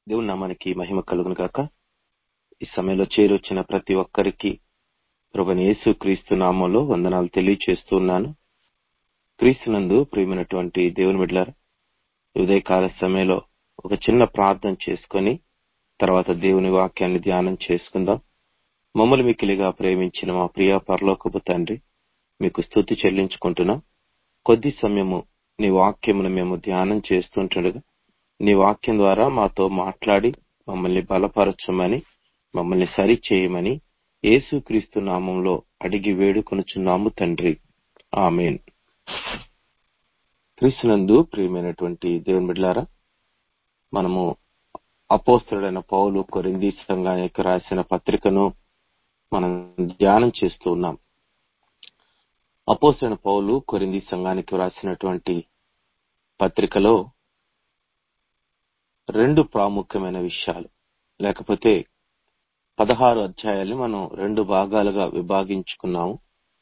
దేవుని నామానికి మహిమ కలుగును గాక. ఈ సమయంలో చేరొచ్చిన ప్రతి ఒక్కరికి ప్రభువైన యేసు క్రీస్తు నామంలో వందనాలు తెలియచేస్తున్నాను. క్రీస్తునందు ప్రియమైనటువంటి దేవుని బిడ్డలారా, ఉదయకాల సమయంలో ఒక చిన్న ప్రార్థన చేసుకొని తర్వాత దేవుని వాక్యాన్ని ధ్యానం చేసుకుందాం. మమ్మల్ని మిక్కిలిగా ప్రేమించిన మా ప్రియ పరలోకపు తండ్రి, మీకు స్తుతి చెల్లించుకుంటున్నాం. కొద్ది సమయము నీ వాక్యమును మేము ధ్యానం చేస్తుంటుండగా నీ వాక్యం ద్వారా మాతో మాట్లాడి మమ్మల్ని బలపరచమని, మమ్మల్ని సరి చేయమని యేసుక్రీస్తు నామంలో అడిగి వేడుకొనుచున్నాము తండ్రి, ఆమేన్. క్రీస్తునందు ప్రియమైనటువంటి దేవుని బిడ్డలారా, మనము అపోస్తలుడైన పౌలు కొరింథీ సంఘానికి రాసిన పత్రికను మనం ధ్యానం చేస్తూ ఉన్నాం. అపోస్తలుడైన పౌలు కొరింథీ సంఘానికి రాసినటువంటి పత్రికలో రెండు ప్రాముఖ్యమైన విషయాలు, లేకపోతే 16 అధ్యాయాల్ని మనం రెండు భాగాలుగా విభాగించుకున్నాము.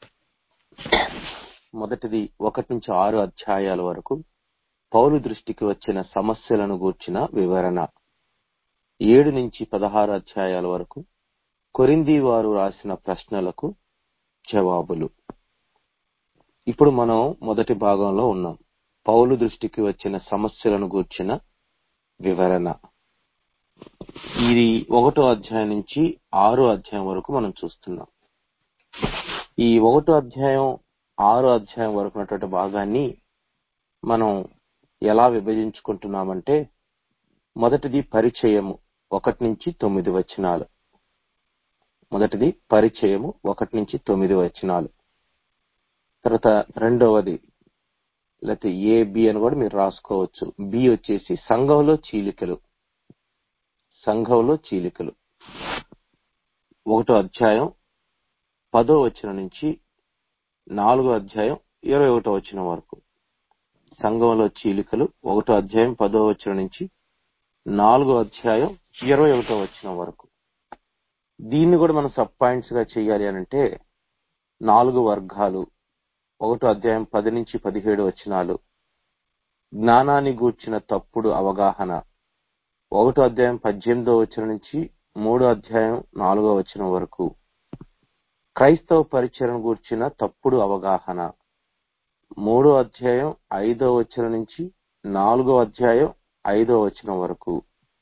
మొదటిది 1 నుంచి 6 అధ్యాయాల వరకు పౌలు దృష్టికి వచ్చిన సమస్యలను గూర్చిన వివరణ, 7 నుంచి 16 అధ్యాయాల వరకు కొరింథీ వారు రాసిన ప్రశ్నలకు జవాబులు. ఇప్పుడు మనం మొదటి భాగంలో ఉన్నాం. పౌలు దృష్టికి వచ్చిన సమస్యలను గూర్చిన వివరణ. ఇది 1వ అధ్యాయం నుంచి 6వ అధ్యాయం వరకు మనం చూస్తున్నాం. ఈ 1వ అధ్యాయం 6వ అధ్యాయం వరకు ఉన్నటువంటి భాగాన్ని మనం ఎలా విభజించుకుంటున్నామంటే, మొదటిది పరిచయము 1 నుంచి 9 వచనాలు. మొదటిది పరిచయము 1 నుంచి 9 వచనాలు. తర్వాత రెండవది, లేకపోతే A-B అని కూడా మీరు రాసుకోవచ్చు. బి వచ్చేసి సంఘంలో చీలికలు. సంఘంలో చీలికలు 1వ అధ్యాయం 10వ వచనం నుంచి 4వ అధ్యాయం 21వ వచనం వరకు. సంఘంలో చీలికలు 1వ అధ్యాయం 10వ వచనం నుంచి 4వ అధ్యాయం 21వ వచనం వరకు. దీన్ని కూడా మనం సబ్ పాయింట్స్ గా చేయాలి అనంటే 4 వర్గాలు. 1వ అధ్యాయం 10 నుంచి 17 వచనాలు జ్ఞానాన్ని గూర్చిన తప్పుడు అవగాహన. 1వ అధ్యాయం 18వ వచనం నుంచి 3వ అధ్యాయం 4వ వచనం వరకు క్రైస్తవ పరిచయం గూర్చిన తప్పుడు అవగాహన. 3వ అధ్యాయం 5వ వచనం నుంచి 4వ అధ్యాయం 5వ వచనం వరకు.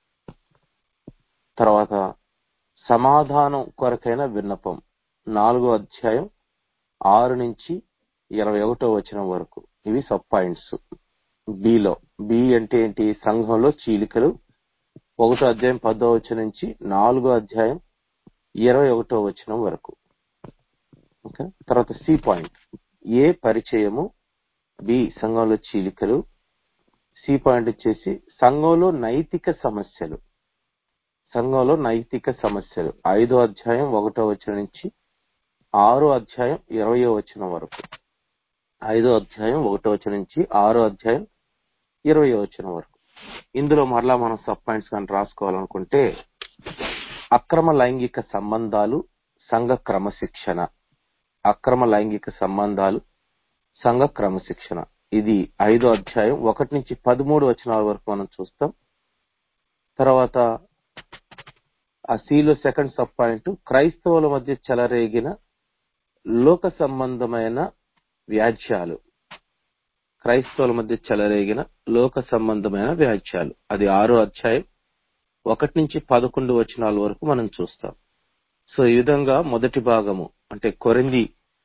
తర్వాత సమాధానం కొరకైన విన్నపం, 4వ అధ్యాయం 6 నుంచి 21వ వచనం వరకు. ఇవి సబ్ పాయింట్స్. బిలో బి అంటే ఏంటి? సంఘంలో చీలికలు 1వ అధ్యాయం 10వ వచనం నుంచి 4వ అధ్యాయం 21వ వచనం వరకు. ఓకే. తర్వాత సి పాయింట్, ఏ పరిచయము, బి సంఘంలో చీలికలు, సి పాయింట్ వచ్చేసి సంఘంలో నైతిక సమస్యలు. సంఘంలో నైతిక సమస్యలు 5వ అధ్యాయం 1వ వచనం నుంచి 6వ అధ్యాయం 20వ వచనం వరకు. 5వ అధ్యాయం 1వ వచనం నుంచి 6వ అధ్యాయం 20వ వచనం వరకు. ఇందులో మరలా మనం సబ్ పాయింట్స్ కానీ రాసుకోవాలనుకుంటే, అక్రమ లైంగిక సంబంధాలు, సంఘ క్రమశిక్షణ. అక్రమ లైంగిక సంబంధాలు, సంఘ క్రమశిక్షణ. ఇది 5వ అధ్యాయం 1 నుంచి 13 వచనాల వరకు మనం చూస్తాం. తర్వాత ఆ సిలో సెకండ్ సబ్ పాయింట్, క్రైస్తవుల మధ్య చెలరేగిన లోక సంబంధమైన వ్యాజ్యాలు. క్రైస్తవుల మధ్య చెలరేగిన లోక సంబంధమైన వ్యాజ్యాలు. అది 6వ అధ్యాయం 1 నుంచి 11 వచనాల వరకు మనం చూస్తాం. సో ఈ విధంగా మొదటి భాగము అంటే కొరింథీ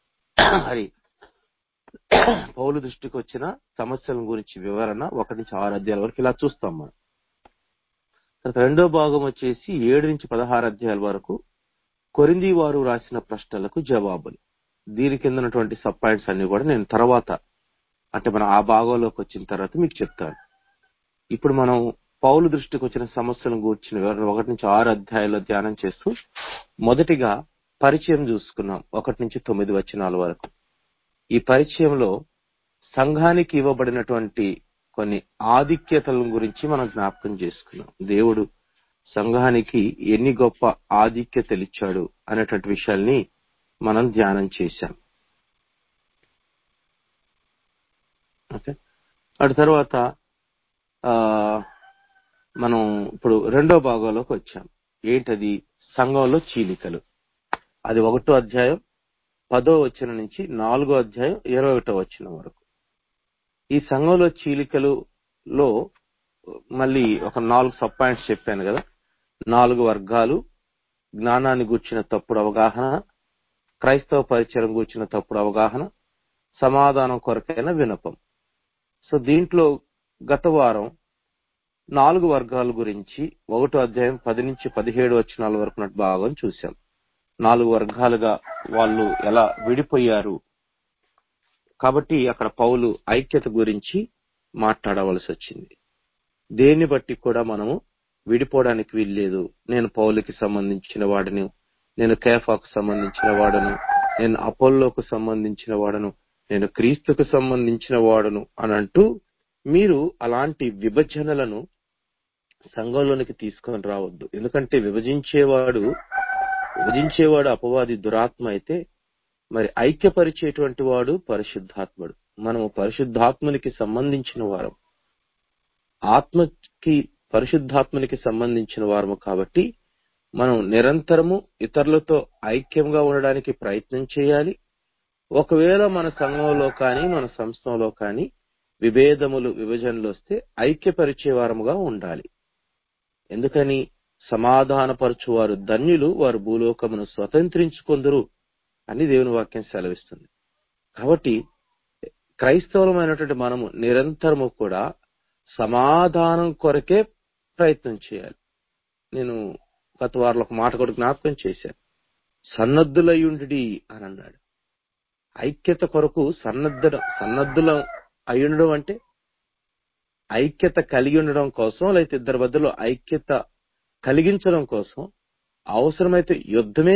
పౌలు దృష్టికి వచ్చిన సమస్యల గురించి వివరణ 1 నుంచి 6 అధ్యాయాల వరకు ఇలా చూస్తాం మనం. తర్వాత రెండో భాగం వచ్చేసి 7 నుంచి 16 అధ్యాయాల వరకు కొరింథీ వారు రాసిన ప్రశ్నలకు జవాబులు. దీని కింద ఉన్నటువంటి సబ్ పాయింట్స్ అన్ని కూడా నేను తర్వాత, అంటే మనం ఆ భాగంలోకి వచ్చిన తర్వాత మీకు చెప్తాను. ఇప్పుడు మనం పౌలు దృష్టికి వచ్చిన సమస్యలను గూర్చిన వివరణ 1 నుంచి 6 అధ్యాయాల్లో ధ్యానం చేస్తూ మొదటిగా పరిచయం చూసుకున్నాం 1 నుంచి 9 వచనాల వరకు. ఈ పరిచయంలో సంఘానికి ఇవ్వబడినటువంటి కొన్ని ఆధిక్యతల గురించి మనం జ్ఞాపకం చేసుకున్నాం. దేవుడు సంఘానికి ఎన్ని గొప్ప ఆధిక్యతలు ఇచ్చాడు అనేటువంటి విషయాల్ని మనం ధ్యానం చేశాం. ఓకే. అటు తర్వాత మనం ఇప్పుడు రెండో భాగంలోకి వచ్చాం. ఏంటది? సంఘంలో చీలికలు. అది 1వ అధ్యాయం 10వ వచనం నుంచి 4వ అధ్యాయం 21వ వచనం వరకు. ఈ సంఘంలో చీలికలులో మళ్ళీ ఒక 4 సబ్ పాయింట్స్ చెప్పాను కదా. 4 వర్గాలు: జ్ఞానాన్ని గూర్చిన తప్పుడు అవగాహన, క్రైస్తవ పరిచయం గూర్చిన తప్పుడు అవగాహన, సమాధానం కొరకైన వినపం. సో దీంట్లో గత వారం 4 వర్గాల గురించి 1వ అధ్యాయం 10 నుంచి 17 వచనాల వరకు భాగం చూశాం. 4 వర్గాలుగా వాళ్ళు ఎలా విడిపోయారు. కాబట్టి అక్కడ పౌలు ఐక్యత గురించి మాట్లాడవలసి వచ్చింది. దేన్ని బట్టి కూడా మనము విడిపోవడానికి వీల్లేదు. నేను పౌలుకి సంబంధించిన వాడను, నేను కేఫాకు సంబంధించిన వాడను, నేను అపోల్లోకు సంబంధించిన వాడను, నేను క్రీస్తుకు సంబంధించిన వాడను అని అంటూ మీరు అలాంటి విభజనలను సంఘంలోనికి తీసుకొని రావద్దు. ఎందుకంటే విభజించేవాడు అపవాది దురాత్మ అయితే మరి ఐక్యపరిచేటువంటి వాడు పరిశుద్ధాత్ముడు. మనము పరిశుద్ధాత్మునికి సంబంధించిన వారం, ఆత్మకి పరిశుద్ధాత్మనికి సంబంధించిన వారము. కాబట్టి మనం నిరంతరము ఇతరులతో ఐక్యంగా ఉండడానికి ప్రయత్నం చేయాలి. ఒకవేళ మన సంఘంలో కానీ మన సంస్థలో కానీ విభజనలు వస్తే ఐక్యపరిచే వారముగా ఉండాలి. ఎందుకని? సమాధానపరచువారు ధన్యులు, వారు భూలోకమును స్వతంత్రించుకొందురు అని దేవుని వాక్యం సెలవిస్తుంది. కాబట్టి క్రైస్తవులమైనటువంటి మనము నిరంతరము కూడా సమాధానం కొరకే ప్రయత్నం చేయాలి. నేను గత వారంలో ఒక మాట కూడా జ్ఞాపకం చేశాను. సన్నద్ధులయ్యుండి అని అన్నాడు. ఐక్యత కొరకు సన్నద్ధులం అయ్యుండడం అంటే ఐక్యత కలిగి ఉండడం కోసం, లేకపోతే ఇద్దరి మధ్యలో ఐక్యత కలిగించడం కోసం అవసరమైతే యుద్ధమే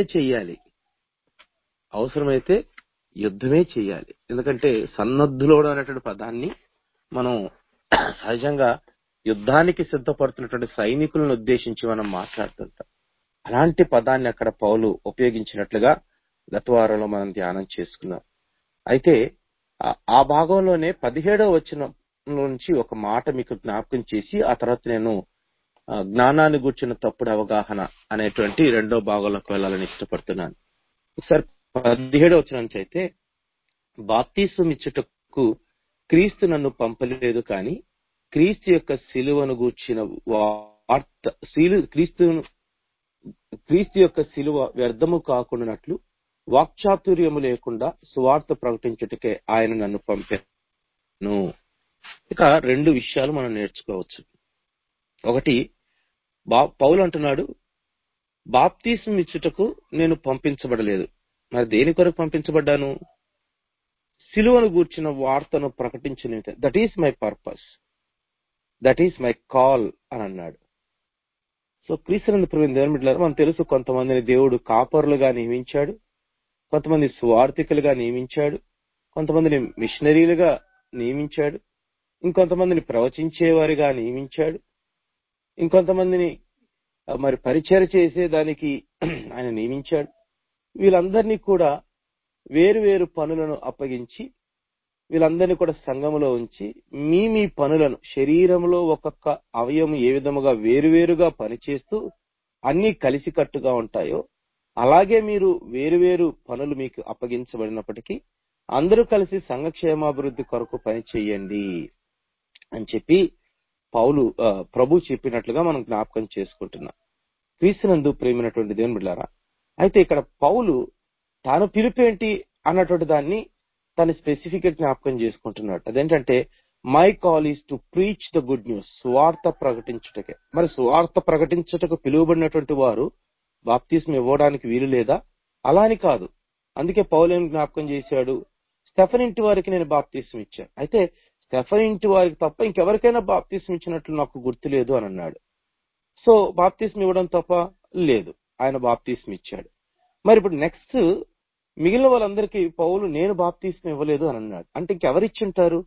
చెయ్యాలి. ఎందుకంటే సన్నద్ధులోడు అనేటువంటి పదాన్ని మనం సహజంగా యుద్ధానికి సిద్ధపడుతున్నటువంటి సైనికులను ఉద్దేశించి మనం మాట్లాడుతుంటాం. అలాంటి పదాన్ని అక్కడ పౌలు ఉపయోగించినట్లుగా గత వారంలో మనం ధ్యానం చేసుకున్నాం. అయితే ఆ భాగంలోనే 17వ వచనం నుంచి ఒక మాట మీకు జ్ఞాపకం చేసి ఆ తర్వాత నేను జ్ఞానాన్ని గూర్చిన తప్పుడు అవగాహన అనేటువంటి రెండో భాగంలోకి వెళ్ళాలని ఇష్టపడుతున్నాను. ఒకసారి 17వ వచనం నుంచి అయితే, బాప్తీసం ఇచ్చుటకు క్రీస్తు నన్ను పంపలేదు, కానీ క్రీస్తు యొక్క శిలువను గూర్చిన వార్త, క్రీస్తు యొక్క శిలువ వ్యర్థము కాకుండానట్లు వాక్చాతుర్యము లేకుండా సువార్త ప్రకటించుటకే ఆయన నన్ను పంపాను. ఇక 2 విషయాలు మనం నేర్చుకోవచ్చు. ఒకటి, పౌలు అంటున్నాడు, బాప్తీసం ఇచ్చుటకు నేను పంపించబడలేదు. మరి దేని కొరకు పంపించబడ్డాను? శిలువను గూర్చిన వార్తను ప్రకటించిన. That is my purpose, that is my call అని అన్నాడు. సో క్రీస్తునందు ప్రియమైన దేవుని బిడ్డలారా, మనం తెలుసు, కొంతమందిని దేవుడు కాపరులుగా నియమించాడు, కొంతమంది సువార్థికులుగా నియమించాడు, కొంతమందిని మిషనరీలుగా నియమించాడు, ఇంకొంతమందిని ప్రవచించేవారిగా నియమించాడు, ఇంకొంతమందిని మరి పరిచర్య చేసేదానికి ఆయన నియమించాడు. వీళ్ళందరినీ కూడా వేరు వేరు పనులను అప్పగించి వీళ్ళందరినీ కూడా సంఘములో ఉంచి మీ పనులను, శరీరంలో ఒక్కొక్క అవయవం ఏ విధముగా వేరువేరుగా పనిచేస్తూ అన్ని కలిసికట్టుగా ఉంటాయో అలాగే మీరు వేరువేరు పనులు మీకు అప్పగించబడినప్పటికీ అందరూ కలిసి సంఘక్షేమాభివృద్ధి కొరకు పని చేయండి అని చెప్పి ప్రభు చెప్పినట్లుగా మనం జ్ఞాపకం చేసుకుంటున్నాం. క్రీస్తునందు ప్రేమైనటువంటి దేవుని బిడ్డలారా, అయితే ఇక్కడ పౌలు తాను పిలుపేంటి అన్నటువంటి దాన్ని తను స్పెసిఫిక్ గా జ్ఞాపకం చేసుకుంటున్నాడు. అదేంటంటే, my call is to preach the good news, సువార్త ప్రకటించుటకే. మరి సువార్త ప్రకటించుటకు పిలువబడినటువంటి వారు బాప్తిస్మం ఇవ్వడానికి వీలు లేదా? అలా అని కాదు. అందుకే పౌలు ఏం జ్ఞాపకం చేశాడు? స్టెఫన్ ఇంటి వారికి నేను బాప్తిస్మం ఇచ్చాను, అయితే స్టెఫన్ ఇంటి వారికి తప్ప ఇంకెవరికైనా బాప్తిస్మం ఇచ్చినట్లు నాకు గుర్తు లేదు అని అన్నాడు. సో బాప్తిస్మం ఇవ్వడం తప్ప లేదు, ఆయన బాప్తిస్మం ఇచ్చాడు. మరి ఇప్పుడు నెక్స్ట్ మిగిలిన వాళ్ళందరికీ పౌలు నేను బాప్తిస్మం ఇవ్వలేదు అని అన్నాడు. అంటే ఇంకెవరిచ్చుంటారు?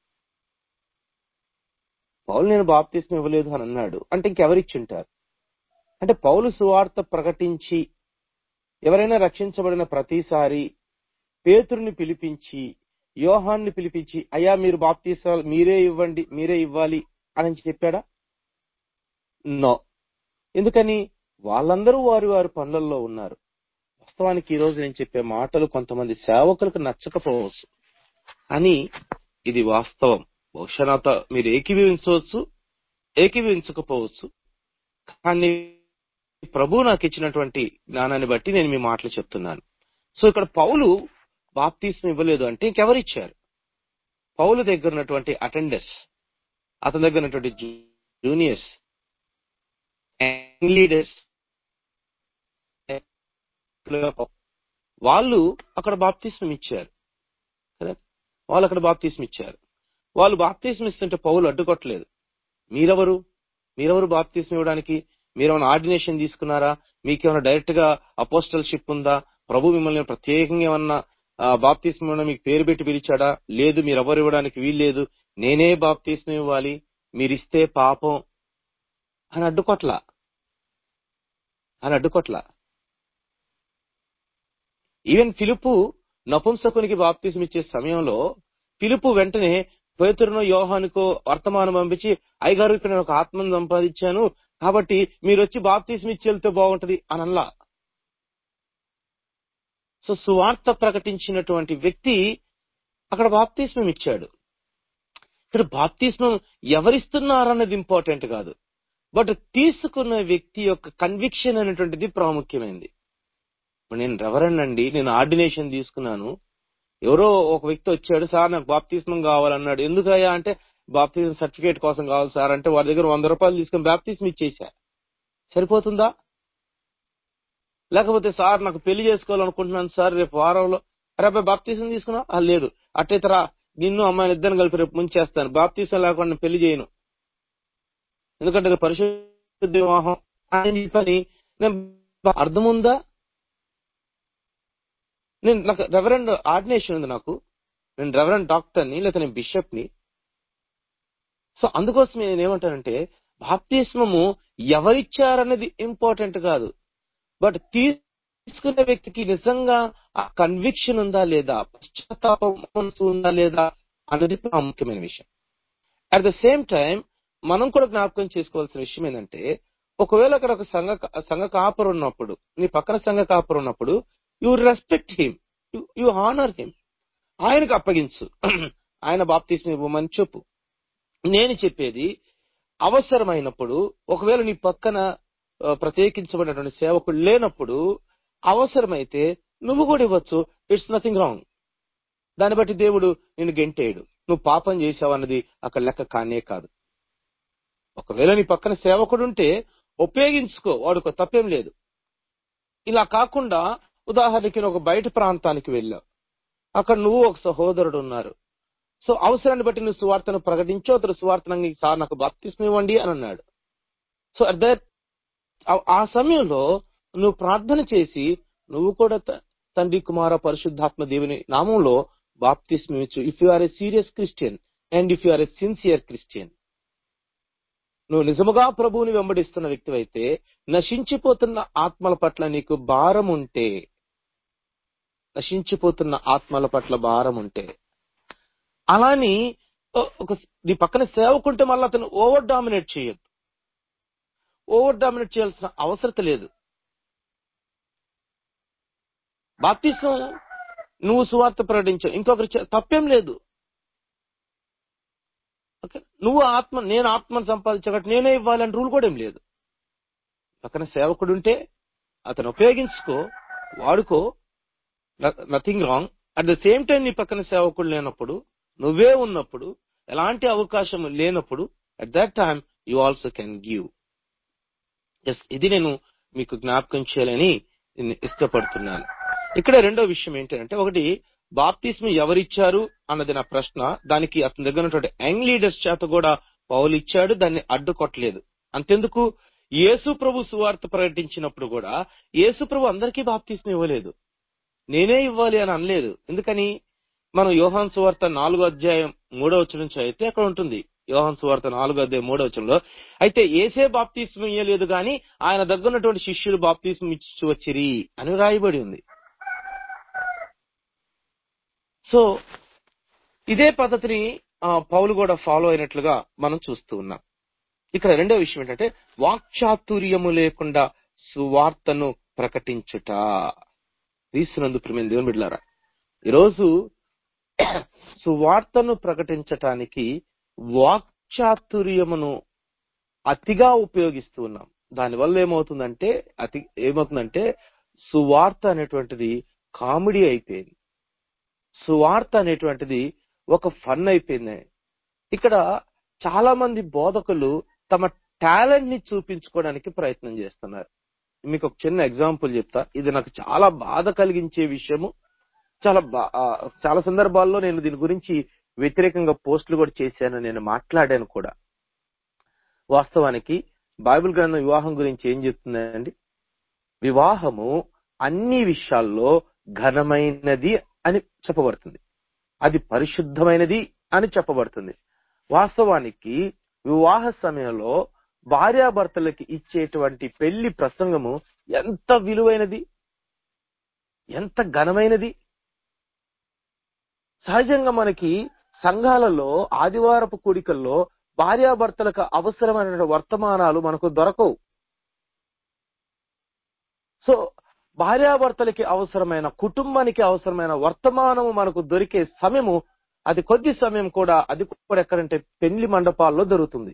పౌలు నేను బాప్తిస్మం ఇవ్వలేదు అని అన్నాడు అంటే ఇంకెవరిచ్చుంటారు? అంటే పౌలు సువార్త ప్రకటించి ఎవరైనా రక్షించబడిన ప్రతిసారి పేతురుని పిలిపించి, యోహాన్ని పిలిపించి, అయ్యా మీరు బాప్తిసాలు మీరే ఇవ్వాలి అని చెప్పాడా? నో. ఎందుకని? వాళ్ళందరూ వారి వారి పనులలో ఉన్నారు. వాస్తవానికి ఈ రోజు నేను చెప్పే మాటలు కొంతమంది సేవకులకు నచ్చకపోవచ్చు, అని ఇది వాస్తవం. బహుశా నాతో మీరు ఏకీభవించవచ్చు, ఏకీభవించకపోవచ్చు. కానీ ప్రభు నాకు ఇచ్చినటువంటి జ్ఞానాన్ని బట్టి నేను మీ మాటలు చెప్తున్నాను. సో ఇక్కడ పౌలు బాప్తిస్మం ఇవ్వలేదు అంటే ఇంకెవరిచ్చారు? పౌలు దగ్గర ఉన్నటువంటి అటెండర్స్, అతని దగ్గర ఉన్నటువంటి జూనియర్స్, లీడర్స్, వాళ్ళు అక్కడ బాప్తిస్మం ఇచ్చారు కదా. వాళ్ళు అక్కడ బాప్తిస్మం ఇచ్చారు. వాళ్ళు బాప్తిస్మం ఇస్తుంటే పౌలు అడ్డుకొట్టలేదు. మీరెవరు బాప్తిస్మం ఇవ్వడానికి? మీరేమైనా ఆర్డినేషన్ తీసుకున్నారా? మీకేమైనా డైరెక్ట్ గా అపోస్టల్షిప్ ఉందా? ప్రభు మిమ్మల్ని ప్రత్యేకంగా ఏమన్నా బాప్తిస్మం ఇవ్వడం మీకు పేరు పెట్టి పిలిచాడా? లేదు, మీరెవరు ఇవ్వడానికి వీల్లేదు, నేనే బాప్తిస్మం ఇవ్వాలి, మీరిస్తే పాపం అని అడ్డుకొట్లా. ఈవెన్ ఫిలిప్పు నపుంసకునికి బాప్తిస్మం ఇచ్చే సమయంలో ఫిలిప్పు వెంటనే పేతురునో యోహానుకో వర్తమానం పంపించి, అయ్యగారు ఇక్కడ నేను ఒక ఆత్మను సంపాదించాను, కాబట్టి మీరు వచ్చి బాప్తిస్మం ఇచ్చి వెళ్తే బాగుంటది అని అనలా. సో సువార్త ప్రకటించినటువంటి వ్యక్తి అక్కడ బాప్తిస్మం ఇచ్చాడు. ఇక్కడ బాప్తిస్మం ఎవరిస్తున్నారన్నది ఇంపార్టెంట్ కాదు, బట్ తీసుకున్న వ్యక్తి యొక్క కన్విక్షన్ అనేటువంటిది ప్రాముఖ్యమైనది. నేను రెవరెండ్ అండి, నేను ఆర్డినేషన్ తీసుకున్నాను, ఎవరో ఒక వ్యక్తి వచ్చాడు, సార్ నాకు బాప్తిస్మం కావాలన్నాడు. ఎందుకయ్యా అంటే, బాప్తిజం సర్టిఫికేట్ కోసం కావాలి సార్ అంటే, వాడి దగ్గర 100 రూపాయలు తీసుకుని బాప్తిస్మం ఇచ్చేసా. సరిపోతుందా? లేకపోతే సార్ నాకు పెళ్లి చేసుకోవాలనుకుంటున్నాను సార్ రేపు వారంలో, రేపు బాప్తిస్మం తీసుకున్నా? లేదు, అట్టయితే రా, నిన్ను అమ్మాయిని ఇద్దరిని కలిపి రేపు ముంచేస్తాను, బాప్తిస్మం లేకుండా నేను పెళ్లి చేయను, ఎందుకంటే పరిశుద్ధ వివాహం అని చెప్పని. అర్థముందా? నాకు రెవరెండ్ ఆర్డినేషన్ ఉంది, నేను రెవరెండ్ డాక్టర్ని, లేదా నేను బిషప్ని. సో అందుకోసం నేను ఏమంటానంటే, బాప్తిస్మము ఎవరిచ్చారనేది ఇంపార్టెంట్ కాదు, బట్ తీసుకునే వ్యక్తికి నిజంగా ఆ కన్విక్షన్ ఉందా లేదా, పశ్చాత్తాపం ఉందా లేదా అనేది ప్రాముఖ్యమైన విషయం. అట్ ద సేమ్ టైం మనం కూడా జ్ఞాపకం చేసుకోవాల్సిన విషయం ఏంటంటే, ఒకవేళ అక్కడ ఒక సంఘ కాపరు ఉన్నప్పుడు, నీ పక్కన సంఘ కాపరు ఉన్నప్పుడు, you respect him, you honour him, ఆయనకు అప్పగించు, ఆయన బాప్తిస్మం ఇవ్వమని చెప్పు. నేను చెప్పేది, అవసరమైనప్పుడు ఒకవేళ నీ పక్కన ప్రత్యేకించబడినటువంటి సేవకుడు లేనప్పుడు అవసరమైతే నువ్వు కూడా ఇవ్వచ్చు. It's nothing wrong. దాన్ని బట్టి దేవుడు నిన్ను గెంటేయడు, నువ్వు పాపం చేసావు అన్నది అక్కడ లెక్క కానే కాదు. ఒకవేళ నీ పక్కన సేవకుడు ఉంటే ఉపయోగించుకో, వాడుకో, తప్పేం లేదు. ఇలా కాకుండా ఉదాహరణకి ఒక బయట ప్రాంతానికి వెళ్ళావు, అక్కడ నువ్వు ఒక సహోదరుడు ఉన్నారు. సో అవసరాన్ని బట్టి నువ్వు సువార్తను ప్రకటించో, అతడు సువార్తను సార్ నాకు బాప్తిస్మం ఇవ్వండి అని అన్నాడు. సో అట్ దట్ ఆ సమయంలో నువ్వు ప్రార్థన చేసి నువ్వు కూడా తండ్రి కుమార పరిశుద్ధాత్మ దేవుని నామంలో బాప్తిస్మం ఇచ్చు. If you are a serious Christian and if you are a sincere Christian, నువ్వు నిజముగా ప్రభువుని వెంబడిస్తున్న వ్యక్తి అయితే, నశించిపోతున్న ఆత్మల పట్ల నీకు భారం ఉంటే, నశించిపోతున్న ఆత్మల పట్ల భారం ఉంటే, అలాని నీ పక్కన సేవకుంటే మళ్ళీ అతను ఓవర్ డామినేట్ చేయొద్దు. ఓవర్ డామినేట్ చేయాల్సిన అవసరం లేదు. బాప్తిస్మం నువ్వు సువార్త ప్రకటించావు, ఇంకొకరు తప్పేం లేదు. ఓకే, నువ్వు నేను ఆత్మను సంపాదించగట్టు నేనే ఇవ్వాలని రూల్ కూడా ఏం లేదు. పక్కన సేవకుడు ఉంటే అతను ఉపయోగించుకో, వాడుకో, nothing wrong. At the same time నీ పక్కన సేవకుడు లేనప్పుడు, నువ్వే ఉన్నప్పుడు, ఎలాంటి అవకాశం లేనప్పుడు, at that time you also can give. ఇది నేను మీకు జ్ఞాపకం చేయాలని నేను ఇష్టపడుతున్నాను. ఇక్కడ రెండో విషయం ఏంటంటే, ఒకటి బాప్తిస్మం ఎవరిచ్చారు అన్నది నా ప్రశ్న. దానికి అతని దగ్గర ఉన్నటువంటి యంగ్ లీడర్స్ చేత కూడా పౌలు ఇచ్చాడు, దాన్ని అడ్డుకొట్టలేదు. అంతెందుకు, యేసు ప్రభు సువార్త ప్రకటించినప్పుడు కూడా యేసు ప్రభు అందరికీ బాప్తిస్మం ఇవ్వలేదు, నేనే ఇవ్వాలి అని అనలేదు. ఎందుకని? మనం యోహాను సువార్త 4:3 చదివితే అక్కడ ఉంటుంది. యోహాను సువార్త 4:3 అయితే యేసే బాప్తిస్మం ఇయ్యలేదు గాని ఆయన దగ్గర ఉన్నటువంటి శిష్యులు బాప్తిస్మం ఇచ్చి వచ్చిరి అని రాయబడి ఉంది. సో ఇదే పద్ధతిని పౌలు కూడా ఫాలో అయినట్లుగా మనం చూస్తూ ఉన్నాం. ఇక్కడ రెండో విషయం ఏంటంటే వాక్చాతుర్యము లేకుండా సువార్తను ప్రకటించుట. క్రీస్తునందు ప్రియమైన దేవుని బిడ్డలారా, ఈరోజు సువార్తను ప్రకటించటానికి వాక్చాతుర్యమును అతిగా ఉపయోగిస్తూ ఉన్నాం. దానివల్ల ఏమవుతుందంటే సువార్త అనేటువంటిది కామెడీ అయిపోయింది. సువార్త అనేటువంటిది ఒక ఫన్ అయిపోయింది. ఇక్కడ చాలా మంది బోధకులు తమ టాలెంట్ ని చూపించుకోవడానికి ప్రయత్నం చేస్తున్నారు. మీకు ఒక చిన్న ఎగ్జాంపుల్ చెప్తా. ఇది నాకు చాలా బాధ కలిగించే విషయము. చాలా సందర్భాల్లో నేను దీని గురించి వ్యతిరేకంగా పోస్టులు కూడా చేశాను, నేను మాట్లాడాను కూడా. వాస్తవానికి బైబిల్ గ్రంథం వివాహం గురించి ఏం చెప్తుందండి? వివాహము అన్ని విషయాల్లో ఘనమైనది అని చెప్పబడుతుంది, అది పరిశుద్ధమైనది అని చెప్పబడుతుంది. వాస్తవానికి వివాహ సమయంలో భార్యాభర్తలకి ఇచ్చేటువంటి పెళ్లి ప్రసంగము ఎంత విలువైనది, ఎంత ఘనమైనది. సహజంగా మనకి సంఘాలలో ఆదివారపు కూడికల్లో భార్యాభర్తలకు అవసరమైన వర్తమానాలు మనకు దొరకవు. సో భార్యాభర్తలకి అవసరమైన, కుటుంబానికి అవసరమైన వర్తమానము మనకు దొరికే సమయము అది కొద్ది సమయం కూడా, అది కూడా ఎక్కడంటే పెళ్లి మండపాల్లో దొరుకుతుంది.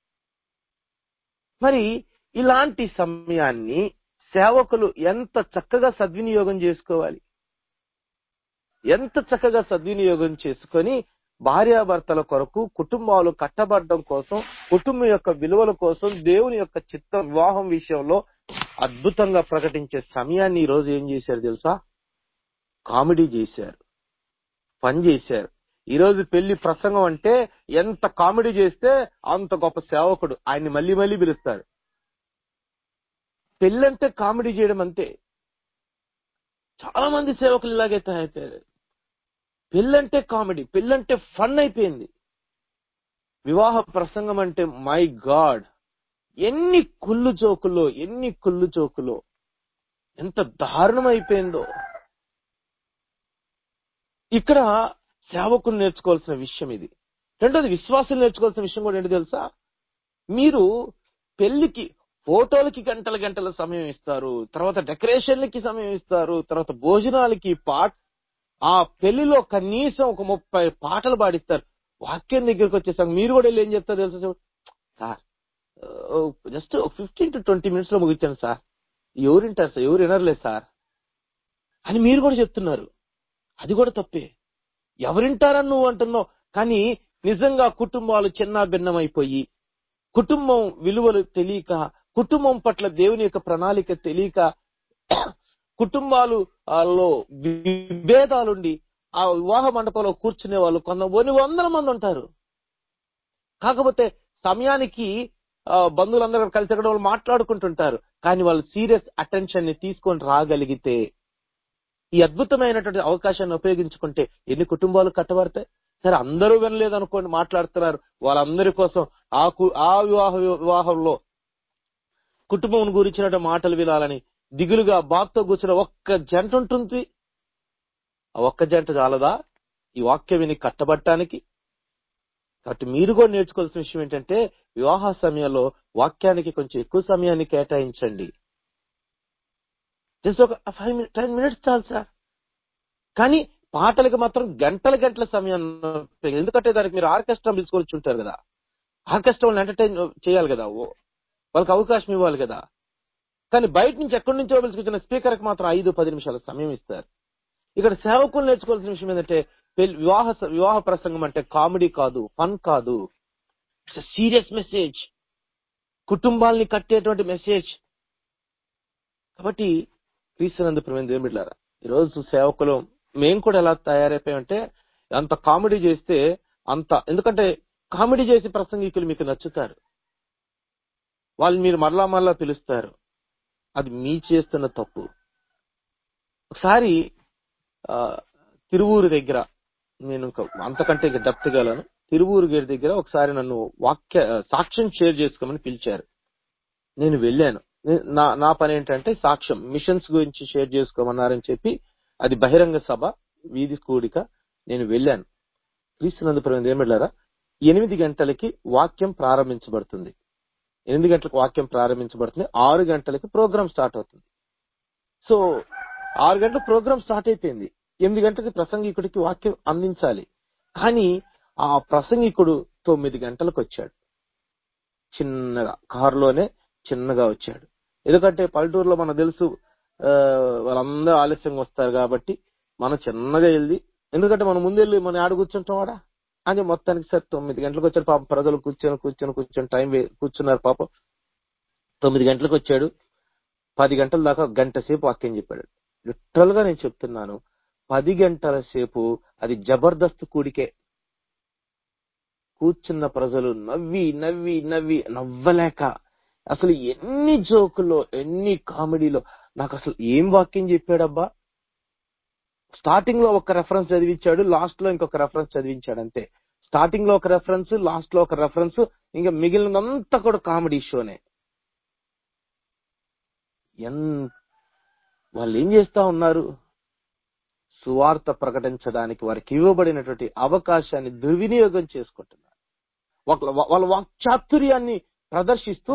మరి ఇలాంటి సమయాన్ని సేవకులు ఎంత చక్కగా సద్వినియోగం చేసుకోవాలి, ఎంత చక్కగా సద్వినియోగం చేసుకొని భార్యాభర్తల కొరకు, కుటుంబాలు కట్టబడడం కోసం, కుటుంబం యొక్క విలువల కోసం, దేవుని యొక్క చిత్తం వివాహం విషయంలో అద్భుతంగా ప్రకటించే సమయాన్ని ఈ రోజు ఏం చేశారు తెలుసా? కామెడీ చేశారు, పని చేశారు. ఈ రోజు పెళ్లి ప్రసంగం అంటే ఎంత కామెడీ చేస్తే అంత గొప్ప సేవకుడు, ఆయన్ని మళ్ళీ మళ్ళీ పిలుస్తారు. పెళ్ళంటే కామెడీ చేయడం అంతే. చాలా మంది సేవకులు ఇలాగే తయారైపోయారు. పెళ్ళంటే కామెడీ, పెళ్ళంటే ఫన్ అయిపోయింది. వివాహ ప్రసంగం అంటే మై గాడ్, ఎన్ని కుళ్ళు జోకులో, ఎంత దారుణం అయిపోయిందో. ఇక్కడ సేవకులు నేర్చుకోవాల్సిన విషయం ఇది. రెండోది, విశ్వాసులు నేర్చుకోవాల్సిన విషయం కూడా ఏంటి తెలుసా? మీరు పెళ్లికి ఫోటోలకి గంటల సమయం ఇస్తారు, తర్వాత డెకరేషన్లకి సమయం ఇస్తారు, తర్వాత భోజనాలకి ఆ పెళ్లిలో కనీసం ఒక 30 పాటలు పాడిస్తారు. వాక్యం దగ్గరికి వచ్చేసాక మీరు కూడా వెళ్ళి ఏం చెప్తారు తెలుసా? సార్ జస్ట్ 15 to 20 minutes లో ముగించాను సార్, ఎవరు వింటారు సార్, ఎవరు వినర్లేదు సార్ అని మీరు కూడా చెప్తున్నారు. అది కూడా తప్పే. ఎవరింటారని నువ్వు అంటున్నావు, కానీ నిజంగా కుటుంబాలు చిన్న భిన్నమైపోయి, కుటుంబం విలువలు తెలియక, కుటుంబం పట్ల దేవుని యొక్క ప్రణాళిక తెలియక, కుటుంబాలలో విభేదాలుండి ఆ వివాహ మండపంలో కూర్చునే వాళ్ళు కొన్ని వందల మంది ఉంటారు. కాకపోతే సమయానికి బంధువులందరూ కలిసి ఎక్కడ వాళ్ళు మాట్లాడుకుంటుంటారు, కానీ వాళ్ళు సీరియస్ అటెన్షన్ ని తీసుకొని రాగలిగితే, ఈ అద్భుతమైనటువంటి అవకాశాన్ని ఉపయోగించుకుంటే ఎన్ని కుటుంబాలు కట్టబడతాయి. సరే, అందరూ వినలేదు అనుకోండి, మాట్లాడుతున్నారు. వాళ్ళందరి కోసం ఆ వివాహంలో కుటుంబం గురించిన మాటలు వినాలని దిగులుగా బాధతో కూర్చున్న ఒక్క జంట ఉంటుంది. ఆ ఒక్క జంట చాలదా ఈ వాక్యం విని కట్టబడటానికి? కాబట్టి మీరు కూడా నేర్చుకోవాల్సిన విషయం ఏంటంటే, వివాహ సమయంలో వాక్యానికి కొంచెం ఎక్కువ సమయాన్ని కేటాయించండి. జస్ట్ ఒక 10 minutes చాలు సార్. కానీ పాటలకు మాత్రం గంటల సమయం. ఎందుకంటే దానికి మీరు ఆర్కెస్ట్రా పిలుచుకొని ఉంటారు కదా, ఆర్కెస్ట్రా ఎంటర్టైన్ చేయాలి కదా, వాళ్ళకి అవకాశం ఇవ్వాలి కదా. కానీ బయట నుంచి ఎక్కడి నుంచో పిలుచుకొచ్చిన స్పీకర్ కి మాత్రం 5-10 నిమిషాల సమయం ఇస్తారు. ఇక్కడ సేవకులు నేర్చుకోవాల్సిన విషయం ఏంటంటే, వివాహ ప్రసంగం అంటే కామెడీ కాదు, ఫన్ కాదు, సీరియస్ మెసేజ్, కుటుంబాల్ని కట్టేటువంటి మెసేజ్. కాబట్టి క్రీస్తునందు ప్రియమైన దేవుని బిడ్డలారా, ఈరోజు సేవకులు మేము కూడా ఎలా తయారైపోయామంటే, అంత కామెడీ చేస్తే ఎందుకంటే కామెడీ చేసి ప్రసంగికులు మీకు నచ్చుతారు, వాళ్ళు మీరు మరలా పిలుస్తారు. అది మీ చేస్తున్న తప్పు. ఒకసారి తిరువూరు దగ్గర, నేను అంతకంటే డెప్త్ గలను, తిరువూరు గేట్ దగ్గర ఒకసారి నన్ను సాక్ష్యం షేర్ చేసుకోమని పిలిచారు. నేను వెళ్ళాను. నా పని ఏంటంటే సాక్ష్యం, మిషన్స్ గురించి షేర్ చేసుకోమన్నారని చెప్పి, అది బహిరంగ సభ, వీధి కూడిక. నేను వెళ్ళాను. క్రీస్తునందు ప్రియమైన దేవుని బిడ్డలారా, 8 గంటలకి వాక్యం ప్రారంభించబడుతుంది. 8 గంటలకు వాక్యం ప్రారంభించబడుతుంది, 6 గంటలకి ప్రోగ్రామ్ స్టార్ట్ అవుతుంది. సో 6 గంటల ప్రోగ్రామ్ స్టార్ట్ అయిపోయింది. 8 గంటలకి ప్రసంగికుడికి వాక్యం అందించాలి. కానీ ఆ ప్రసంగికుడు 9 గంటలకు వచ్చాడు. చిన్నగా కారులోనే చిన్నగా వచ్చాడు. ఎందుకంటే పల్లెటూరులో మనకు తెలుసు, వాళ్ళందరూ ఆలస్యంగా వస్తారు కాబట్టి మనం చిన్నగా వెళ్ళి, ఎందుకంటే మనం ముందెళ్ళి మనం ఆడ కూర్చుంటాం వాడా అని మొత్తానికి సార్ 9 గంటలకు వచ్చాడు. పాపం ప్రజలు కూర్చొని టైం కూర్చున్నారు. పాపం 9 గంటలకు వచ్చాడు. 10 గంటల దాకా గంట సేపు వాక్యం చెప్పాడు. లిటరల్ గా నేను చెప్తున్నాను, 10 గంటల సేపు అది జబర్దస్త్ కూడికే. కూర్చున్న ప్రజలు నవ్వి నవ్వి నవ్వి నవ్వలేక, అసలు ఎన్ని జోకుల్లో ఎన్ని కామెడీలో, నాకు అసలు ఏం వాక్యం చెప్పాడబ్బా. స్టార్టింగ్ లో ఒక రెఫరెన్స్ చదివించాడు, లాస్ట్ లో ఇంకొక రెఫరెన్స్ చదివించాడు అంతే. స్టార్టింగ్ లో ఒక రెఫరెన్స్, లాస్ట్ లో ఒక రెఫరెన్స్, ఇంకా మిగిలినంతా కూడా కామెడీ షోనే. వాళ్ళు ఏం చేస్తా ఉన్నారు? సువార్త ప్రకటించడానికి వారికి ఇవ్వబడినటువంటి అవకాశాన్ని దుర్వినియోగం చేసుకుంటున్నారు. వాళ్ళ వాక్చాతుర్యాన్ని ప్రదర్శిస్తూ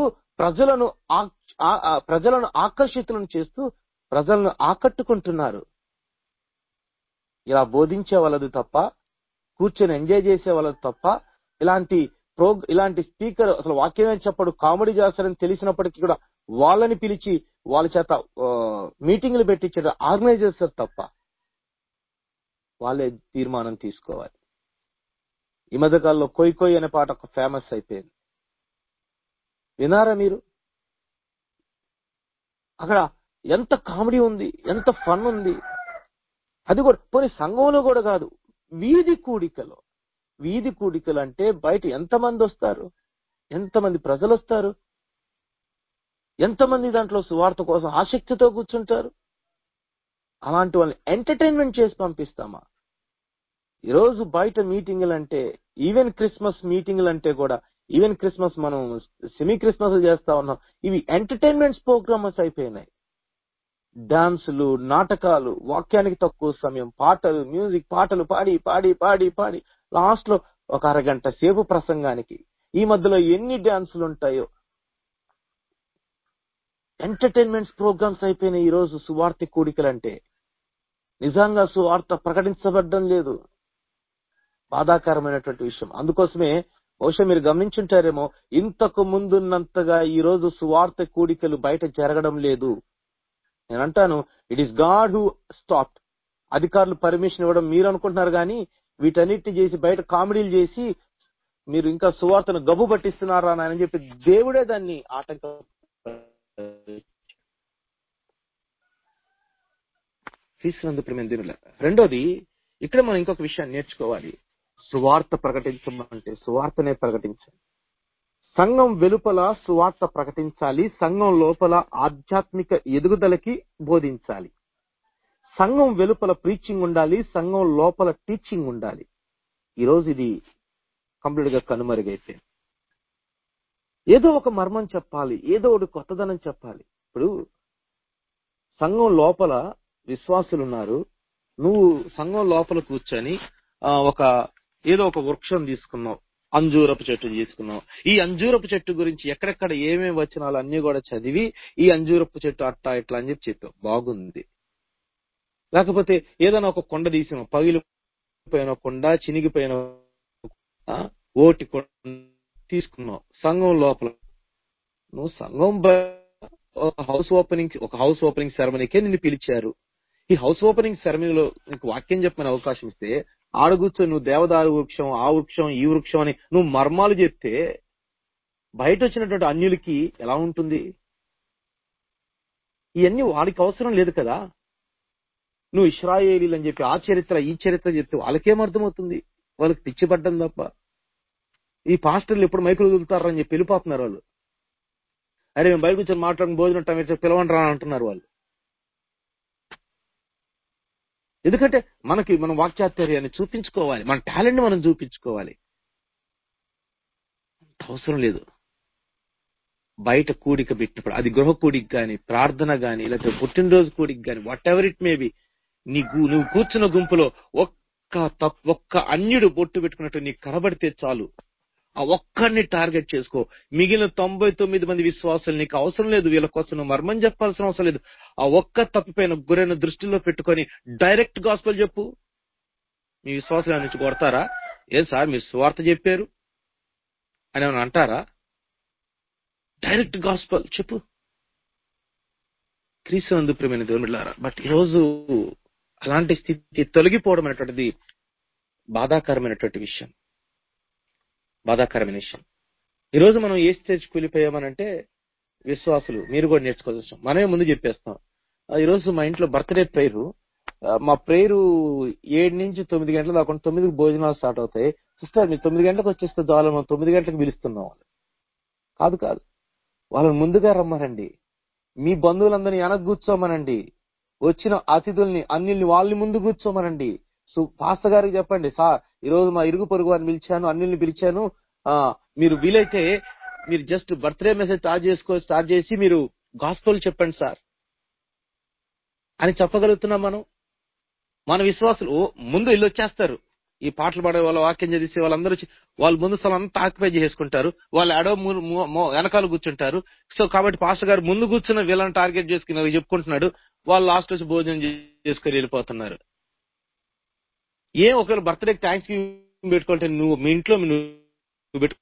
ప్రజలను ఆకర్షితులను చేస్తూ ప్రజలను ఆకట్టుకుంటున్నారు. ఇలా బోధించే వాళ్ళది తప్ప, కూర్చొని ఎంజాయ్ చేసే వాళ్ళది తప్ప, ఇలాంటి స్పీకర్ అసలు వాక్యమే చెప్పడు, కామెడీ చేస్తారని తెలిసినప్పటికీ కూడా వాళ్ళని పిలిచి వాళ్ళ చేత మీటింగ్లు పెట్టించే ఆర్గనైజర్స్ తప్ప వాళ్ళే తీర్మానం తీసుకోవాలి. ఈ మధ్యకాలంలో కొయ్ కొయ్ అనే పాట ఒక ఫేమస్ అయిపోయింది. వినారా మీరు? అక్కడ ఎంత కామెడీ ఉంది, ఎంత ఫన్ ఉంది. అది కూడా పోనీ సంఘంలో కూడా కాదు, వీధి కూడికలు అంటే బయట ఎంతమంది వస్తారు, ఎంతమంది ప్రజలు వస్తారు, ఎంతమంది దాంట్లో సువార్త కోసం ఆసక్తితో కూర్చుంటారు. అలాంటి వాళ్ళని ఎంటర్టైన్మెంట్ చేసి పంపిస్తామా? ఈరోజు బయట మీటింగులు అంటే, ఈవెన్ క్రిస్మస్ మీటింగులు అంటే కూడా, ఈవెన్ క్రిస్మస్ మనం సెమీ క్రిస్మస్ చేస్తా ఉన్నాం, ఇవి ఎంటర్టైన్మెంట్స్ ప్రోగ్రామ్స్ అయిపోయినాయి. డాన్సులు, నాటకాలు, వాక్యానికి తక్కువ సమయం, పాటలు, మ్యూజిక్, పాటలు పాడి పాడి పాడి పాడి లాస్ట్ లో ఒక అరగంట సేపు ప్రసంగానికి. ఈ మధ్యలో ఎన్ని డాన్సులు ఉంటాయో. ఎంటర్టైన్మెంట్స్ ప్రోగ్రామ్స్ అయిపోయినాయి ఈ రోజు సువార్త కూడికలంటే. నిజంగా సువార్త ప్రకటించబడడం లేదు. బాధాకరమైనటువంటి విషయం. అందుకోసమే బహుశా మీరు గమనించుంటారేమో, ఇంతకు ముందున్నంతగా ఈ రోజు సువార్త కూడికలు బయట జరగడం లేదు. నేను అంటాను, it is God who stopped. అధికారులు పర్మిషన్ ఇవ్వడం మీరు అనుకుంటున్నారు, కానీ వీటన్నిటిని చేసి బయట కామెడీలు చేసి మీరు ఇంకా సువార్తను గబ్బు పట్టిస్తున్నారా అని చెప్పి దేవుడే దాన్ని ఆటంకం. రెండోది, ఇక్కడ మనం ఇంకొక విషయాన్ని నేర్చుకోవాలి. సువార్త ప్రకటించమంటే సువార్తనే ప్రకటించాలి. సంఘం వెలుపల సువార్త ప్రకటించాలి, సంఘం లోపల ఆధ్యాత్మిక ఎదుగుదలకి బోధించాలి. సంఘం వెలుపల ప్రీచింగ్ ఉండాలి, సంఘం లోపల టీచింగ్ ఉండాలి. ఈరోజు ఇది కంప్లీట్ గా కనుమరుగైతే. ఏదో ఒక మర్మం చెప్పాలి, ఏదో ఒక కొత్తదనం చెప్పాలి. ఇప్పుడు సంఘం లోపల విశ్వాసులు ఉన్నారు, నువ్వు సంఘం లోపల కూర్చొని ఏదో ఒక వృక్షం తీసుకున్నావు, అంజూరపు చెట్టు తీసుకున్నావు. ఈ అంజూరపు చెట్టు గురించి ఎక్కడెక్కడ ఏమేమి వచనాలు అన్ని కూడా చదివి ఈ అంజూరపు చెట్టు అట్టా ఇట్లా అని చెప్పావు, బాగుంది. లేకపోతే ఏదైనా ఒక కొండ తీసినావు, పగిలిపోయిన కొండ, చినిగిపోయిన ఓటి కొండ తీసుకున్నావు. సంఘం లోపల నువ్వు సంఘం ఒక హౌస్ ఓపెనింగ్ సెరమనీకే నిన్ను పిలిచారు. ఈ హౌస్ ఓపెనింగ్ సెరమనీలో నీకు వాక్యం చెప్పమని అవకాశం ఇస్తే ఆడ కూర్చొని నువ్వు దేవదారు వృక్షం, ఆ వృక్షం, ఈ వృక్షం అని నువ్వు మర్మాలు చెప్తే బయట వచ్చినటువంటి అన్యులకి ఎలా ఉంటుంది? ఇవన్నీ వాడికి అవసరం లేదు కదా. నువ్వు ఇశ్రాయేలీలు అని చెప్పి ఆ చరిత్ర ఈ చరిత్ర చెప్తే వాళ్ళకేం అర్థమవుతుంది? వాళ్ళకి పిచ్చిపడ్డం తప్ప. ఈ పాస్టర్లు ఎప్పుడు మైకులు వదులుతారని చెప్పి వెళ్ళిపోతున్నారు వాళ్ళు. అరే మేము బయట కూర్చొని మాట్లాడుకుని భోజనం టైం అయితే పిలవండి రా అంటున్నారు వాళ్ళు. ఎందుకంటే మనం వాక్చాతుర్యాన్ని చూపించుకోవాలి, మన టాలెంట్ మనం చూపించుకోవాలి. అవసరం లేదు. బయట కూడిక పెట్టినప్పుడు, అది గృహ కూడిక గాని, ప్రార్థన గాని, లేకపోతే పుట్టినరోజు కూడిక గాని, whatever it may be, నువ్వు కూర్చున్న గుంపులో ఒక్క అన్యుడు బొట్టు పెట్టుకున్నట్టు నీకు కనబడితే చాలు, ఆ ఒక్కడిని టార్గెట్ చేసుకో. మిగిలిన 99 మంది విశ్వాసులు నీకు అవసరం లేదు, వీళ్ళ కోసం నువ్వు మర్మం చెప్పాల్సిన అవసరం లేదు. ఆ ఒక్క తప్పిపోయిన గొర్రెను దృష్టిలో పెట్టుకొని డైరెక్ట్ గాస్పెల్ చెప్పు. మీ విశ్వాసులు నుంచి కొడతారా? ఏం సార్ మీరు సువార్త చెప్పారు అని ఏమైనా అంటారా? డైరెక్ట్ గాస్పెల్ చెప్పు. క్రీస్తునందు ప్రియమైన దేవుని బిడ్డలారా, బట్ ఈరోజు అలాంటి స్థితి తొలగిపోవడం అనేటువంటిది బాధాకరమైనటువంటి విషయం. బాధాకరమైన విషయం. ఈరోజు మనం ఏ స్టేజ్కి వెళ్ళిపోయామనంటే, విశ్వాసులు మీరు కూడా నేర్చుకోవచ్చు. మనమే ముందు చెప్పేస్తాం. ఈరోజు మా ఇంట్లో బర్త్డే ప్రేయరు, మా ప్రేయరు 7 నుంచి 9 గంటల దాకా 9కి భోజనాలు స్టార్ట్ అవుతాయి. సిస్టర్ మీరు 9 గంటలకు వచ్చేస్తే చాలు, మనం 9 గంటలకు పిలుస్తున్నాం. కాదు కాదు, వాళ్ళని ముందుగా రమ్మనండి. మీ బంధువులందరినీ వెనక కూర్చోమనండి. వచ్చిన అతిథుల్ని అన్నిల్ని వాళ్ళని ముందు కూర్చోమనండి. సో పాస్టర్ గారికి చెప్పండి, సార్ ఈరోజు మా ఇరుగు పొరుగు వారిని పిలిచాను, అన్నిల్ని పిలిచాను, మీరు వీలైతే మీరు జస్ట్ బర్త్డే మెసేజ్ స్టార్ట్ చేసి మీరు గాస్పెల్ చెప్పండి సార్ అని చెప్పగలుగుతున్నాం. మన విశ్వాసులు ముందు ఇల్లు వచ్చేస్తారు. ఈ పాటలు పాడే వాళ్ళ వాక్యం చదివే వాళ్ళందరూ వాళ్ళ ముందు స్థలం అంతా ఆక్యుపై చేసుకుంటారు. వాళ్ళు వెనకాల కూర్చుంటారు. సో కాబట్టి పాస్టర్ గారు ముందు కూర్చున్న వీళ్ళని టార్గెట్ చేసుకుని చెప్పుకుంటున్నాడు. వాళ్ళు లాస్ట్ వచ్చి భోజనం చేసుకుని వెళ్ళిపోతున్నారు. ఒకవేళ బర్త్డేకి థ్యాంక్స్ గివింగ్ పెట్టుకుంటే నువ్వు మీ ఇంట్లో నువ్వు పెట్టు,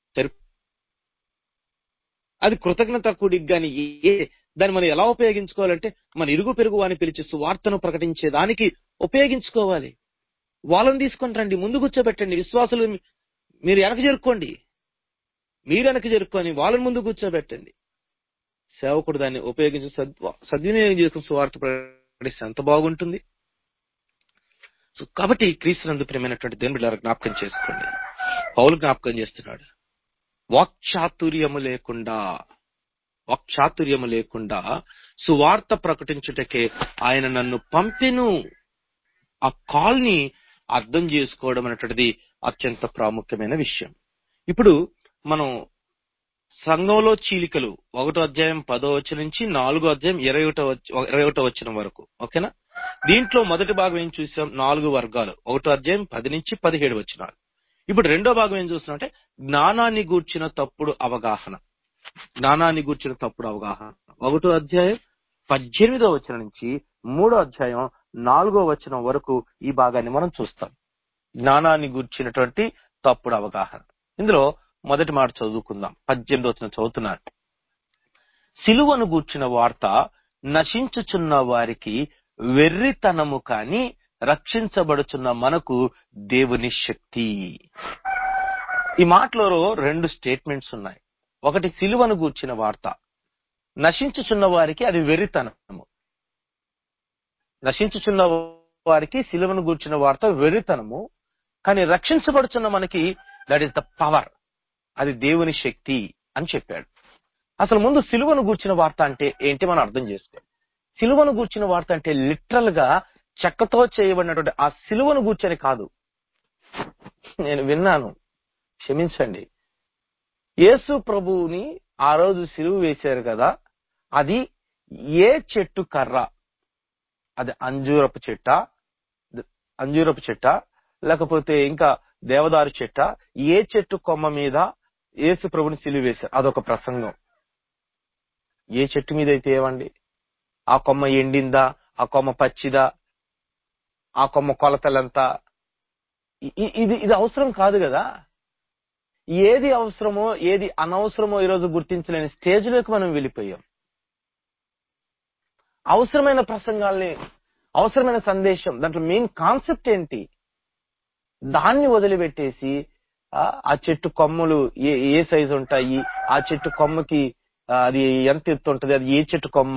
అది కృతజ్ఞత కూడికి గాని దాన్ని మనం ఎలా ఉపయోగించుకోవాలంటే, మన ఇరుగు పెరుగు వాని పిలిచి సువార్తను ప్రకటించేదానికి ఉపయోగించుకోవాలి. వాళ్ళని తీసుకొని రండి, ముందు కూర్చోబెట్టండి. విశ్వాసులు మీరు వెనక జరుపుకోండి, మీరు వెనక జరుపుకొని వాళ్ళని ముందు కూర్చోబెట్టండి. సేవకుడు దాన్ని ఉపయోగించి సద్వినియోగం చేసుకుని సువార్త ప్రకటిస్తే ఎంత బాగుంటుంది. సో కాబట్టి క్రీస్తునందు ప్రియమైనటువంటి దేవుని బిడ్డలారా జ్ఞాపకం చేసుకోండి. పౌలు జ్ఞాపకం చేస్తున్నాడు, వాక్చాతుర్యము లేకుండా సువార్త ప్రకటించుటకే ఆయన నన్ను పంపెను. ఆ కాల్ ని అర్థం చేసుకోవడం అనేటువంటిది అత్యంత ప్రాముఖ్యమైన విషయం. ఇప్పుడు మనం సంఘంలో చీలికలు 1వ అధ్యాయం 10వ వచనం నుంచి 4వ అధ్యాయం 21వ వచనం వరకు, ఓకేనా? దీంట్లో మొదటి భాగం ఏం చూసాం? 4 వర్గాలు. 1వ అధ్యాయం 10 నుంచి 17 వచనాలు. ఇప్పుడు రెండో భాగం ఏం చూస్తున్నాం అంటే జ్ఞానాన్ని గూర్చిన తప్పుడు అవగాహన. 1వ అధ్యాయం 18వ వచనం నుంచి 3వ అధ్యాయం 4వ వచనం వరకు ఈ భాగాన్ని మనం చూస్తాం. జ్ఞానాన్ని గూర్చినటువంటి తప్పుడు అవగాహన. ఇందులో మొదటి మాట చదువుకుందాం. 18వ వచనం చదువుతున్నాను. సిలువను గూర్చిన వార్త నశించుచున్న వారికి వెర్రితనము కాని రక్షించబడుచున్న మనకు దేవుని శక్తి. ఈ మాటలో 2 స్టేట్మెంట్స్ ఉన్నాయి. ఒకటి, సిలువను గూర్చిన వార్త నశించుచున్న వారికి అది వెర్రితనము. నశించుచున్న వారికి సిలువను గూర్చిన వార్త వెర్రితనము, కానీ రక్షించబడుచున్న మనకి దట్ ఈస్ ద పవర్, అది దేవుని శక్తి అని చెప్పాడు. అసలు ముందు సిలువను గూర్చిన వార్త అంటే ఏంటి మనం అర్థం చేసుకోవాలి. సిలువను గూర్చిన వార్త అంటే లిటరల్ గా చెక్కతో చేయబడినటువంటి ఆ సిలువను గూర్చని కాదు. నేను విన్నాను, క్షమించండి, యేసు ప్రభువుని ఆ రోజు సిలువ వేశారు కదా, అది ఏ చెట్టు కర్ర, అది అంజూరపు చెట్ట లేకపోతే ఇంకా దేవదారు చెట్ట, ఏ చెట్టు కొమ్మ మీద యేసు ప్రభుని సిలువ వేశారు, అదొక ప్రసంగం. ఏ చెట్టు మీద అయితే ఏమండి, ఆ కొమ్మ ఎండిందా, ఆ కొమ్మ పచ్చిదా, ఆ కొమ్మ కొలతలంతా, ఇది అవసరం కాదు కదా. ఏది అవసరమో ఏది అనవసరమో ఈరోజు గుర్తించలేని స్టేజ్లోకి మనం వెళ్ళిపోయాం. అవసరమైన ప్రసంగాల్ని, అవసరమైన సందేశం, దాంట్లో మెయిన్ కాన్సెప్ట్ ఏంటి, దాన్ని వదిలిపెట్టేసి ఆ చెట్టు కొమ్మలు ఏ సైజు ఉంటాయి, ఆ చెట్టు కొమ్మకి అది ఎంత ఎత్తు ఉంటది, అది ఏ చెట్టు కొమ్మ,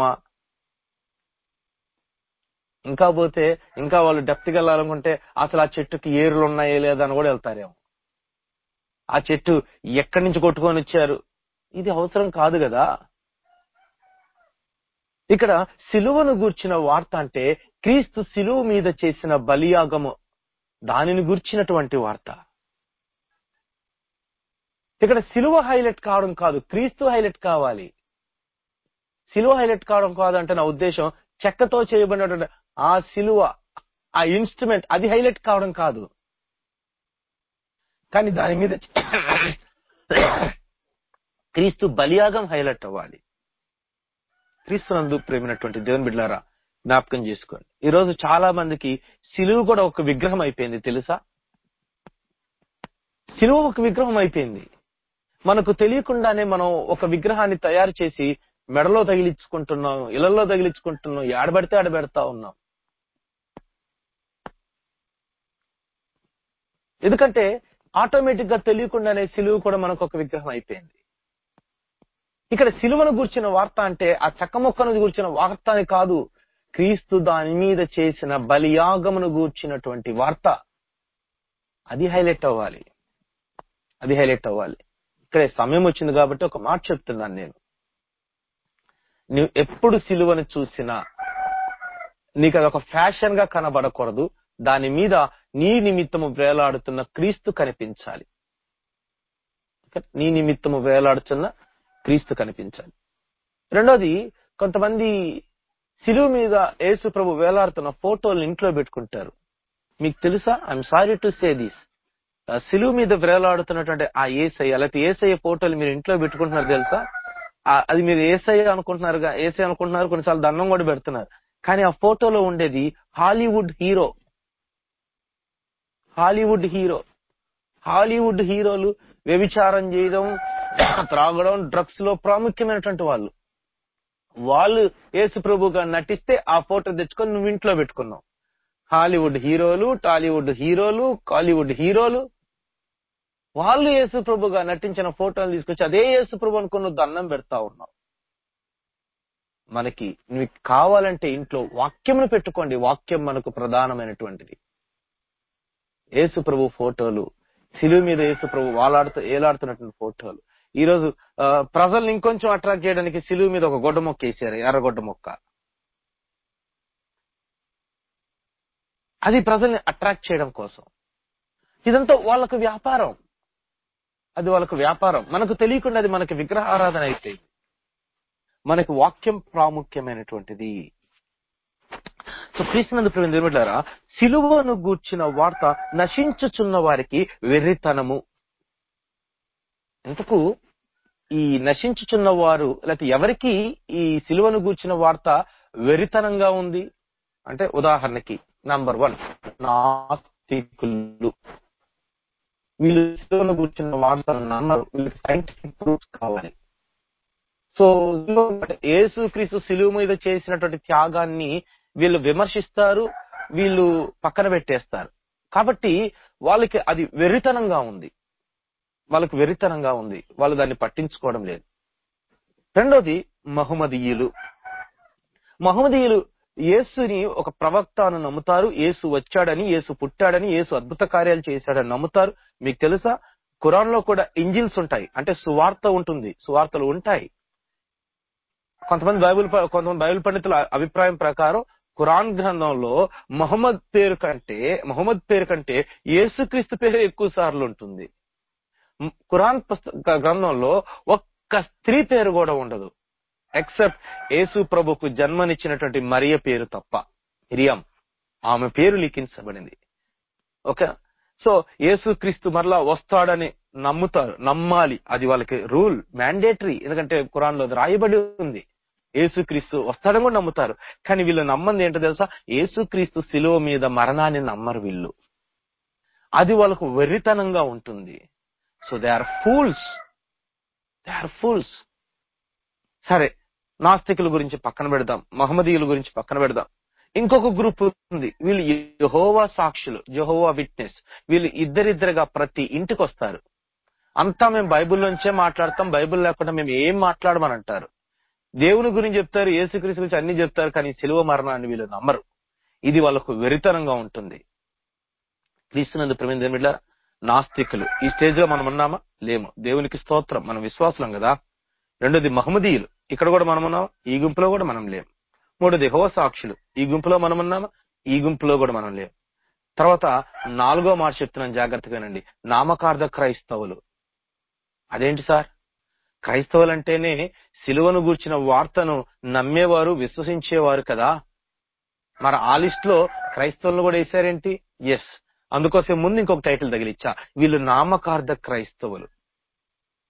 ఇంకా పోతే ఇంకా వాళ్ళు డెప్త్కి వెళ్ళాలనుకుంటే అసలు ఆ చెట్టుకి ఏరులు ఉన్నాయో లేదా అని కూడా వెళ్తారేమో. ఆ చెట్టు ఎక్కడి నుంచి కొట్టుకొని వచ్చారు, ఇది అవసరం కాదు కదా. ఇక్కడ సిలువను గూర్చిన వార్త అంటే క్రీస్తు సిలువ మీద చేసిన బలియాగము, దానిని గూర్చినటువంటి వార్త. ఇక్కడ సిలువ హైలైట్ కావడం కాదు, క్రీస్తు హైలైట్ కావాలి. సిలువ హైలైట్ కావడం కాదంటే నా ఉద్దేశం చెక్కతో చేయబడినటువంటి ఆ సిలువ, ఆ ఇన్స్ట్రుమెంట్, అది హైలైట్ కావడం కాదు. కానీ దాని మీద క్రీస్తు బలియాగం హైలైట్ అవ్వాలి. క్రీస్తునందు ప్రేమైనటువంటి దేవుని బిడ్డలారా, జ్ఞాపకం చేసుకోండి. ఈ రోజు చాలా మందికి సిలువ కూడా ఒక విగ్రహం అయిపోయింది, తెలుసా? సిలువ ఒక విగ్రహం అయిపోయింది. మనకు తెలియకుండానే మనం ఒక విగ్రహాన్ని తయారు చేసి మెడలో తగిలించుకుంటున్నాం, ఇళ్లలో తగిలించుకుంటున్నాం, ఆడబడితే ఆడబెడతా ఉన్నాం. ఎందుకంటే ఆటోమేటిక్ గా తెలియకుండానే సిలువ కూడా మనకు ఒక విగ్రహం అయిపోయింది. ఇక్కడ సిలువను గూర్చిన వార్త అంటే ఆ చెక్కముక్కను గూర్చిన వార్త అని కాదు, క్రీస్తు దాని మీద చేసిన బలియాగమును గూర్చినటువంటి వార్త. అది హైలైట్ అవ్వాలి, అది హైలైట్ అవ్వాలి. ఇక్కడే సమయం వచ్చింది కాబట్టి ఒక మాట చెప్తున్నాను నేను. నువ్వు ఎప్పుడు సిలువను చూసినా నీకు అది ఒక ఫ్యాషన్ గా కనబడకూడదు. దాని మీద నీ నిమిత్తము వేలాడుతున్న క్రీస్తు కనిపించాలి. నీ నిమిత్తము వేలాడుతున్న క్రీస్తు కనిపించాలి. రెండోది, కొంతమంది సిలువ మీద యేసు ప్రభు వేలాడుతున్న ఫోటోలు ఇంట్లో పెట్టుకుంటారు. మీకు తెలుసా? I'm sorry to say this, సిలువ మీద వేలాడుతున్నటువంటి ఆ యేసయ్య లేకపోతే యేసయ్య ఫోటోలు మీరు ఇంట్లో పెట్టుకుంటున్నారు తెలుసా? అది మీరు యేసయ్య అనుకుంటున్నారు, కొన్నిసార్లు దండం కూడా పెడుతున్నారు. కానీ ఆ ఫోటోలో ఉండేది హాలీవుడ్ హీరో. హాలీవుడ్ హీరోలు వ్యభిచారం చేయడం, త్రాగడం, డ్రగ్స్ లో ప్రాముఖ్యమైనటువంటి వాళ్ళు యేసు ప్రభుగా నటిస్తే ఆ ఫోటో తెచ్చుకొని నువ్వు ఇంట్లో పెట్టుకున్నావు. హాలీవుడ్ హీరోలు, టాలీవుడ్ హీరోలు, కాలీవుడ్ హీరోలు వాళ్ళు యేసు ప్రభుగా నటించిన ఫోటోలు తీసుకొచ్చి అదే యేసు ప్రభు అనుకుని నువ్వు దండం పెడతా ఉన్నావు. మనకి మీకు కావాలంటే ఇంట్లో వాక్యమును పెట్టుకోండి. వాక్యం మనకు ప్రధానమైనటువంటిది. యేసు ప్రభు ఫోటోలు, సిలువ మీద యేసు ప్రభు ఏలాడుతున్నటువంటి ఫోటోలు. ఈ రోజు ప్రజల్ని ఇంకొంచెం అట్రాక్ట్ చేయడానికి సిలువ మీద ఒక గొడ్డ మొక్క వేసారు, ఎర్రగొడ్డ మొక్క. అది ప్రజల్ని అట్రాక్ట్ చేయడం కోసం. ఇదంతా వాళ్ళకు వ్యాపారం, అది వాళ్ళకు వ్యాపారం. మనకు తెలియకుండా అది మనకి విగ్రహ ఆరాధన అయిపోయింది. మనకి వాక్యం ప్రాముఖ్యమైనటువంటిది. సో క్రీస్తునందు ప్రియమైన దేవుని బిడ్డలారా, సిలువను గూర్చిన వార్త నశించుచున్న వారికి వెర్రితనము. ఇంతకు ఈ నశించుచున్న వారు లేకపోతే ఎవరికి ఈ సిలువను గూర్చిన వార్త వెర్రితనంగా ఉంది అంటే, ఉదాహరణకి నంబర్ 1 నాస్తికులు. వీళ్ళు సిలువను గూర్చిన వార్తను నమ్మరు, వీళ్ళకి సైంటిఫిక్ ప్రూఫ్స్ కావాలి. సో యేసుక్రీస్తు సిలువ మీద చేసినటువంటి త్యాగాన్ని వీళ్ళు విమర్శిస్తారు, వీళ్ళు పక్కన పెట్టేస్తారు. కాబట్టి వాళ్ళకి అది వెర్రితనంగా ఉంది, వాళ్ళు దాన్ని పట్టించుకోవడం లేదు. రెండోది మహమ్మదీయులు. యేసుని ఒక ప్రవక్త అని నమ్ముతారు, యేసు వచ్చాడని, యేసు పుట్టాడని, యేసు అద్భుత కార్యాలు చేశాడని నమ్ముతారు. మీకు తెలుసా, ఖురాన్ లో కూడా ఇంజిల్స్ ఉంటాయి, అంటే సువార్తలు ఉంటాయి. కొంతమంది బైబిల్ పండితుల అభిప్రాయం ప్రకారం ఖురాన్ గ్రంథంలో మహమ్మద్ పేరు కంటే యేసుక్రీస్తు పేరు ఎక్కువ సార్లు ఉంటుంది. ఖురాన్ గ్రంథంలో ఒక్క స్త్రీ పేరు కూడా ఉండదు, ఎక్సెప్ట్ యేసు ప్రభుకు జన్మనిచ్చినటువంటి మరియ పేరు తప్ప. మిరియం, ఆమె పేరు లిఖించబడింది. ఓకే. సో యేసుక్రీస్తు మరలా వస్తాడని నమ్మాలి, అది వాళ్ళకి రూల్, మ్యాండేటరీ. ఎందుకంటే ఖురాన్ లో రాయబడి ఉంది, యేసుక్రీస్తు వస్తాడని కూడా నమ్ముతారు. కానీ వీళ్ళు నమ్మంది ఏంటో తెలుసా? యేసుక్రీస్తు శిలువ మీద మరణాన్ని నమ్మరు వీళ్ళు. అది వాళ్ళకు వెర్రితనంగా ఉంటుంది. So they are fools. సరే, నాస్తికుల గురించి పక్కన పెడదాం, మహమ్మదీయుల గురించి పక్కన పెడదాం. ఇంకొక గ్రూప్ ఉంది, వీళ్ళు యెహోవా సాక్షులు, యెహోవా విట్నెస్. వీళ్ళు ఇద్దరిద్దరుగా ప్రతి ఇంటికి వస్తారు. అంతా మేము బైబిల్లోంచే మాట్లాడతాం, బైబిల్ లేకుండా మేము ఏం మాట్లాడమని అంటారు. దేవుని గురించి చెప్తారు, యేసుక్రీస్తు గురించి అన్ని చెప్తారు, కానీ శిలువ మరణాన్ని వీళ్ళు నమ్మరు. ఇది వాళ్ళకు వెరితనంగా ఉంటుంది. క్రీస్తునందు ప్రియమైన దేవుని బిడ్డలారా, నాస్తికులు ఈ స్టేజ్ లో మనం ఉన్నామా? లేము. దేవునికి స్తోత్రం, మనం విశ్వాసులం కదా. రెండోది మహమ్మదీయులు, ఇక్కడ కూడా మనం ఉన్నామా? ఈ గుంపులో కూడా మనం లేము. మూడోది యెహోవా సాక్షులు, ఈ గుంపులో మనం ఉన్నామా? ఈ గుంపులో కూడా మనం లేము. తర్వాత 4వ మాట చెప్తున్నాను, జాగ్రత్తగానండి, నామకార్థ క్రైస్తవులు. అదేంటి సార్? క్రైస్తవులు అంటేనే సిలువను గూర్చిన వార్తను నమ్మేవారు, విశ్వసించేవారు కదా. మరి ఆ లిస్ట్ లో క్రైస్తవులను కూడా వేశారేంటి? ఎస్, అందుకోసం ముందు ఇంకొక టైటిల్ తగిలిచ్చా, వీళ్ళు నామకార్థ క్రైస్తవులు.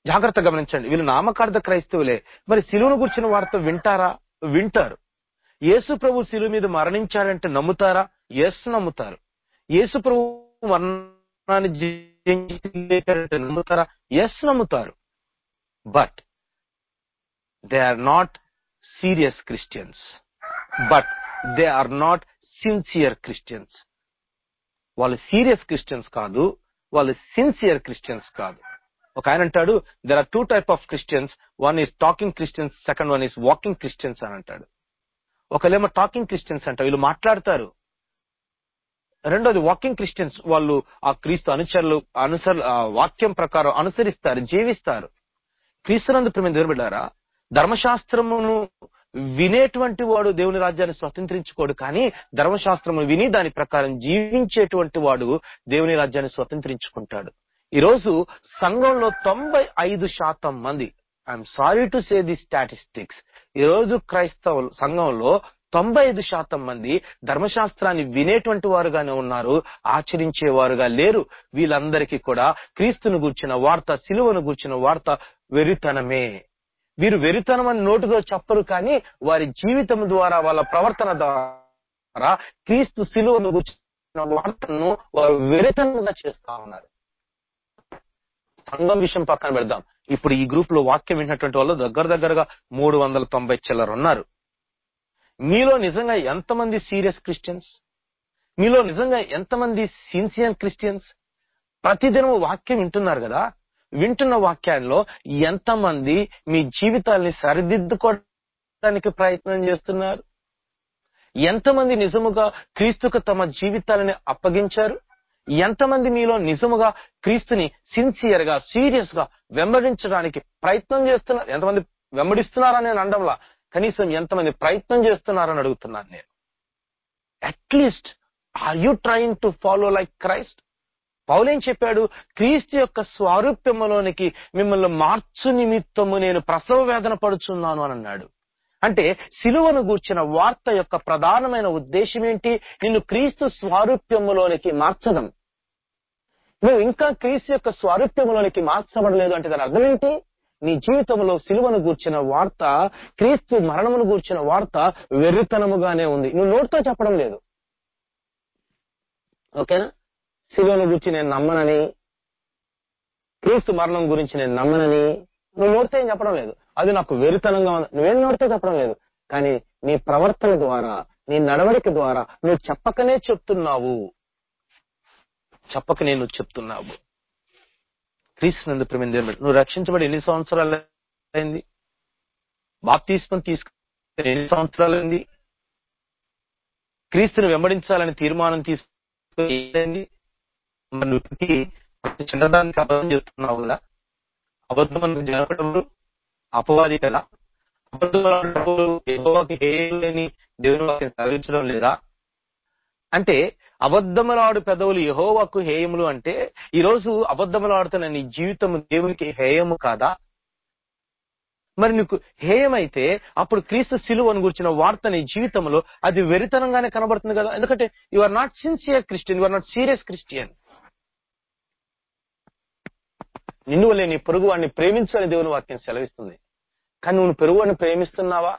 జాగ్రత్త గమనించండి, వీళ్ళు నామకార్థ క్రైస్తవులే. మరి సిలువను గురించిన వార్త వింటారా? వింటారు. యేసు ప్రభు సిలువ మీద మరణించాడంటే నమ్ముతారా? ఎస్, నమ్ముతారు. యేసు ప్రభు మరణాన్ని జయించాడంటే నమ్ముతారా? ఎస్, నమ్ముతారు. But they are not serious Christians, but they are not sincere Christians. వాళ్ళు సీరియస్ క్రిస్టియన్స్ కాదు, వాళ్ళు సిన్సియర్ క్రిస్టియన్స్ కాదు. ఒక ఆయన అంటాడు, there are 2 types of Christians, one is talking Christians, second one is walking Christians అని అంటాడు. ఒకళ్ళేమో టాకింగ్ క్రిస్టియన్స్ అంట, వీళ్ళు మాట్లాడతారు. రెండోది వాకింగ్ క్రిస్టియన్స్, వాళ్ళు ఆ క్రీస్తు అనుచరులు వాక్యం ప్రకారం అనుసరిస్తారు, జీవిస్తారు. క్రీస్తునందు ప్రియమైన దేవుని బిడ్డలారా, ధర్మశాస్త్రమును వినేటువంటి వాడు దేవుని రాజ్యాన్ని స్వతంత్రించుకోడు, కానీ ధర్మశాస్త్రము విని దాని ప్రకారం జీవించేటువంటి వాడు దేవుని రాజ్యాన్ని స్వతంత్రించుకుంటాడు. ఈరోజు సంఘంలో 95% మంది, I'm sorry to say the statistics, ఈరోజు క్రైస్తవ సంఘంలో 95% మంది ధర్మశాస్త్రాన్ని వినేటువంటి వారుగానే ఉన్నారు, ఆచరించేవారుగా లేరు. వీళ్ళందరికీ కూడా క్రీస్తును గూర్చిన వార్త, సిలువను గూర్చిన వార్త వెరితనమే. వీరు వెరితనం అని నోటితో చెప్పరు, కానీ వారి జీవితం ద్వారా, వాళ్ళ ప్రవర్తన ద్వారా క్రీస్తు సిలువను గూర్చిన వార్తను వారు వెరితనంగా చేస్తా ఉన్నారు. సంఘం విషయం పక్కన పెడదాం. ఇప్పుడు ఈ గ్రూప్ లో వాక్యం వింటున్నటువంటి వాళ్ళు దగ్గరగా 390 చిల్లర ఉన్నారు. మీలో నిజంగా ఎంతమంది సీరియస్ క్రిస్టియన్స్? మీలో నిజంగా ఎంతమంది సిన్సియర్ క్రిస్టియన్స్? ప్రతిదినం వాక్యం వింటున్నారు కదా, వింటున్న వాక్యాల్లో ఎంతమంది మీ జీవితాల్ని సరిదిద్దుకోవడానికి ప్రయత్నం చేస్తున్నారు? ఎంతమంది నిజముగా క్రీస్తుకు తమ జీవితాలని అప్పగించారు? ఎంతమంది మీలో నిజముగా క్రీస్తుని సిన్సియర్ గా, సీరియస్ గా వెంబడించడానికి ప్రయత్నం చేస్తున్నారు? ఎంతమంది వెంబడిస్తున్నారని నేను అనడంలా, కనీసం ఎంతమంది ప్రయత్నం చేస్తున్నారని అడుగుతున్నాను నేను. At least are you trying to follow like Christ? పౌలేం చెప్పాడు? క్రీస్తు యొక్క స్వారూప్యములోనికి మిమ్మల్ని మార్చు నిమిత్తము నేను ప్రసవ వేదన పడుచున్నాను అని అన్నాడు. అంటే సిలువను గూర్చిన వార్త యొక్క ప్రధానమైన ఉద్దేశం ఏంటి? నిన్ను క్రీస్తు స్వారూప్యములోనికి మార్చడం. నువ్వు ఇంకా క్రీస్తు యొక్క స్వారూప్యములోనికి మార్చబడలేదు అంటే దాని అర్థం ఏంటి? నీ జీవితంలో సిలువను గూర్చిన వార్త, క్రీస్తు మరణమును గూర్చిన వార్త వెర్రితనముగానే ఉంది. నువ్వు నోటితో చెప్పడం లేదు. ఓకేనా? సిలువను గురించి నేను నమ్మనని, క్రీస్తు మరణం గురించి నేను నమ్మనని నువ్వు నోటితో ఏం చెప్పడం లేదు. అది నాకు వెరితనంగా ఉంది, నువ్వేం నోటితో చెప్పడం లేదు. కానీ నీ ప్రవర్తన ద్వారా, నీ నడవడిక ద్వారా నువ్వు చెప్పకనే చెప్తున్నావు. చెప్పకనే నువ్వు చెప్తున్నావు. క్రీస్తునందు ప్రియమైన దేవుని బిడ్డ, నువ్వు రక్షించబడి ఎన్ని సంవత్సరాలు అయింది? బాప్తిస్మం తీసుకుని ఎన్ని సంవత్సరాలు అయింది? క్రీస్తుని వెంబడించాలని తీర్మానం తీసుకుని మరి నువ్వు ప్రతి చిన్నదానికి అబద్ధం చెప్తున్నావు కదా? అబద్ధం జరపడము అపవాది కదా? అబద్ధములాడని దేవుని వాక్యం తరలించడం లేదా? అంటే అబద్ధములాడు పెదవులు యెహోవాకు హేయములు అంటే ఈరోజు అబద్ధములాడుతున్న నీ జీవితం దేవునికి హేయము కాదా? మరి నీకు హేయమైతే అప్పుడు క్రీస్తు సిలువను గురించిన వార్త నీ జీవితంలో అది వెరితనంగానే కనబడుతుంది కదా. ఎందుకంటే you are not sincere Christian, you are not serious Christian. నిన్ను వల్లే నీ పొరుగు వాడిని ప్రేమించు అని దేవుని వాక్యం సెలవిస్తుంది. కానీ నువ్వు పొరుగు వాడిని ప్రేమిస్తున్నావా?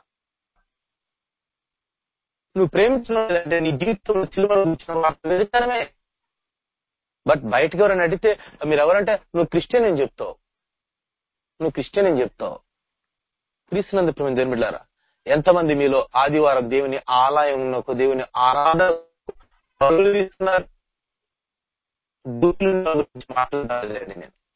నువ్వు ప్రేమించినంటే నీ జీవితంలో సిలువను గురించిన వార్త వెరితనమే. బట్ బయటకు ఎవరైనా అడిగితే మీరు ఎవరంటే నువ్వు క్రిస్టియన్ అని చెప్తావు, నువ్వు క్రిస్టియన్ అని చెప్తావు. క్రీస్తునందు ప్రియమైన దేవుని బిడ్డలారా, ఎంతమంది మీలో ఆదివారం దేవుని ఆలయంలో దేవుని ఆరాధన మాట్లాడాలండి.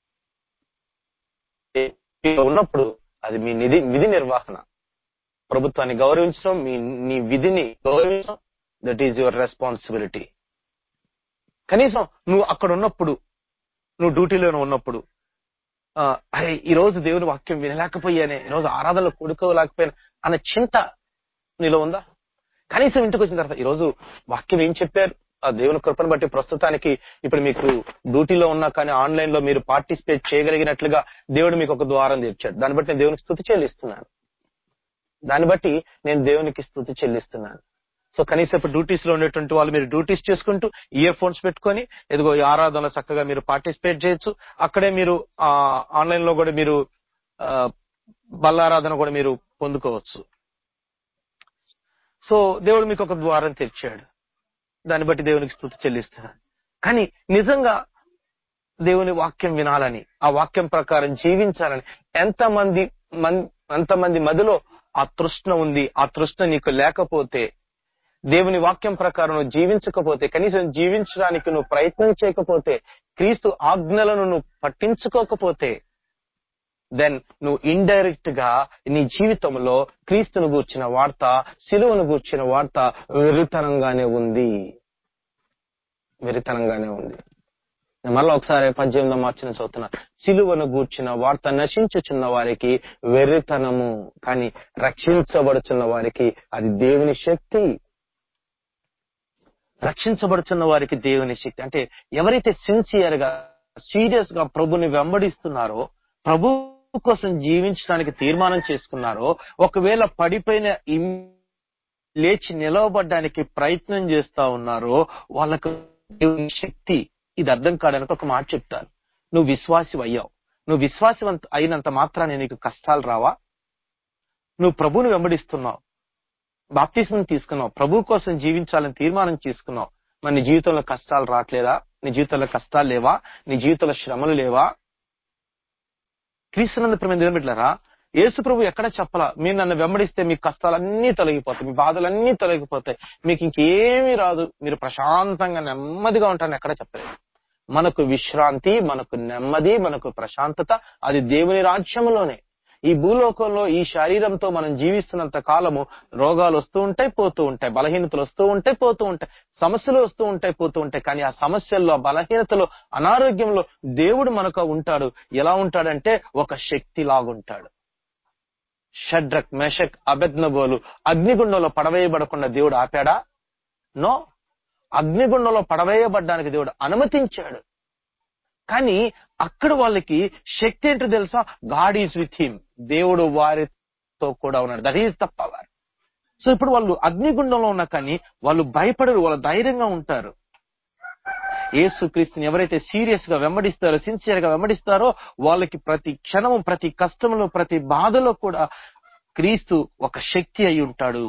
నేను ఉన్నప్పుడు అది మీ విధి నిర్వహణ. ప్రభుత్వాన్ని గౌరవించడం, నీ విధిని గౌరవించడం, దట్ ఈజ్ యువర్ రెస్పాన్సిబిలిటీ. కనీసం నువ్వు అక్కడ ఉన్నప్పుడు, నువ్వు డ్యూటీలోనే ఉన్నప్పుడు, అరే ఈ రోజు దేవుని వాక్యం వినలేకపోయానే, ఈ రోజు ఆరాధనలో కూడుకోలేకపోయాను అన్న చింత నీలో ఉందా? కనీసం ఇంటికి వచ్చిన తర్వాత ఈ రోజు వాక్యం ఏం చెప్పారు? ఆ దేవుని కృపను బట్టి ప్రస్తుతానికి ఇప్పుడు మీకు డ్యూటీలో ఉన్నా కానీ ఆన్లైన్ లో మీరు పార్టిసిపేట్ చేయగలిగినట్లుగా దేవుడు మీకు ఒక ద్వారం తెచ్చాడు. దాన్ని బట్టి నేను దేవునికి స్తుతి చెల్లిస్తున్నాను. సో కనీసం ఇప్పుడు డ్యూటీస్ లో ఉండేటువంటి వాళ్ళు మీరు డ్యూటీస్ చేసుకుంటూ ఇయర్ ఫోన్స్ పెట్టుకొని ఎదుగో ఈ ఆరాధనలో చక్కగా మీరు పార్టిసిపేట్ చేయొచ్చు. అక్కడే మీరు ఆన్లైన్ లో కూడా మీరు బల్లారాధన కూడా మీరు పొందుకోవచ్చు. సో దేవుడు మీకు ఒక ద్వారం తెరిచాడు, దాన్ని బట్టి దేవునికి స్తుతి చెల్లిస్తారు. కానీ నిజంగా దేవుని వాక్యం వినాలని, ఆ వాక్యం ప్రకారం జీవించాలని ఎంతమంది మదిలో ఆ తృష్ణ ఉంది. ఆ తృష్ణ నీకు లేకపోతే, దేవుని వాక్యం ప్రకారం నువ్వు జీవించకపోతే, కనీసం జీవించడానికి నువ్వు ప్రయత్నం చేయకపోతే, క్రీస్తు ఆజ్ఞలను నువ్వు పట్టించుకోకపోతే, దెన్ నువ్వు ఇండైరెక్ట్ గా నీ జీవితంలో క్రీస్తును గూర్చిన వార్త, సిలువను గూర్చిన వార్త వెర్రితనంగానే ఉంది. మళ్ళా ఒకసారి 18వ మార్చిన చదువుతున్నా. సిలువను గూర్చిన వార్త నశించుచున్న వారికి వెర్రితనము, కానీ రక్షించబడుచున్న వారికి అది దేవుని శక్తి. రక్షించబడుచున్న వారికి దేవుని శక్తి అంటే ఎవరైతే సిన్సియర్ గా, సీరియస్ గా ప్రభుని వెంబడిస్తున్నారో, ప్రభు కోసం జీవించడానికి తీర్మానం చేసుకున్నారో, ఒకవేళ పడిపోయిన లేచి నిలవబడ్డానికి ప్రయత్నం చేస్తా ఉన్నారో, వాళ్ళకు దేవుని శక్తి. ఇది అర్థం కావడానికి ఒక మాట చెప్తాను. నువ్వు విశ్వాసి అయ్యావు, నువ్వు విశ్వాసవంత అయినంత మాత్రాన్ని నీకు కష్టాలు రావా? నువ్వు ప్రభువుని వెంబడిస్తున్నావు, బాప్తిస్మం తీసుకున్నావు, ప్రభు కోసం జీవించాలని తీర్మానం చేసుకున్నావు. మరి నీ జీవితంలో కష్టాలు రావట్లేదా? నీ జీవితంలో కష్టాలు లేవా? నీ జీవితంలో శ్రమలు లేవా? క్రీస్తునందు ప్రియమైన దేవుని బిడ్డలారా, యేసు ప్రభు ఎక్కడ చెప్పలా మీరు నన్ను వెంబడిస్తే మీ కష్టాలన్నీ తొలగిపోతాయి, మీ బాధలన్నీ తొలగిపోతాయి, మీకు ఇంకేమీ రాదు, మీరు ప్రశాంతంగా నెమ్మదిగా ఉంటారని ఎక్కడ చెప్పలేదు. మనకు విశ్రాంతి, మనకు నెమ్మది, మనకు ప్రశాంతత అది దేవుని రాజ్యంలోనే. ఈ భూలోకంలో ఈ శరీరంతో మనం జీవిస్తున్నంత కాలము రోగాలు వస్తూ ఉంటాయి, పోతూ ఉంటాయి, బలహీనతలు వస్తూ ఉంటాయి, పోతూ ఉంటాయి, సమస్యలు వస్తూ ఉంటాయి, పోతూ ఉంటాయి. కానీ ఆ సమస్యల్లో, బలహీనతలో, అనారోగ్యంలో దేవుడు మనకు ఉంటాడు. ఎలా ఉంటాడంటే ఒక శక్తి లాగుంటాడు. షడ్రక్, మెషక్, అబెద్నగోలు అగ్నిగుండంలో పడవేయబడకుండా దేవుడు ఆపాడా? నో. అగ్నిగుండంలో పడవేయబడ్డానికి దేవుడు అనుమతించాడు. కానీ అక్కడ వాళ్ళకి శక్తి ఏంటో తెలుసా? గాడ్ ఈజ్ విత్ హిమ్, దేవుడు వారితో కూడా ఉన్నాడు. That is the power. So ఇప్పుడు వాళ్ళు అగ్నిగుండంలో ఉన్నా కానీ వాళ్ళు భయపడరు, వాళ్ళు ధైర్యంగా ఉంటారు. యేసుక్రీస్తుని ఎవరైతే సీరియస్ గా వెంబడిస్తారో, సిన్సియర్ గా వెంబడిస్తారో, వాళ్ళకి ప్రతి క్షణము, ప్రతి కష్టంలో, ప్రతి బాధలో కూడా క్రీస్తు ఒక శక్తి అయి ఉంటాడు.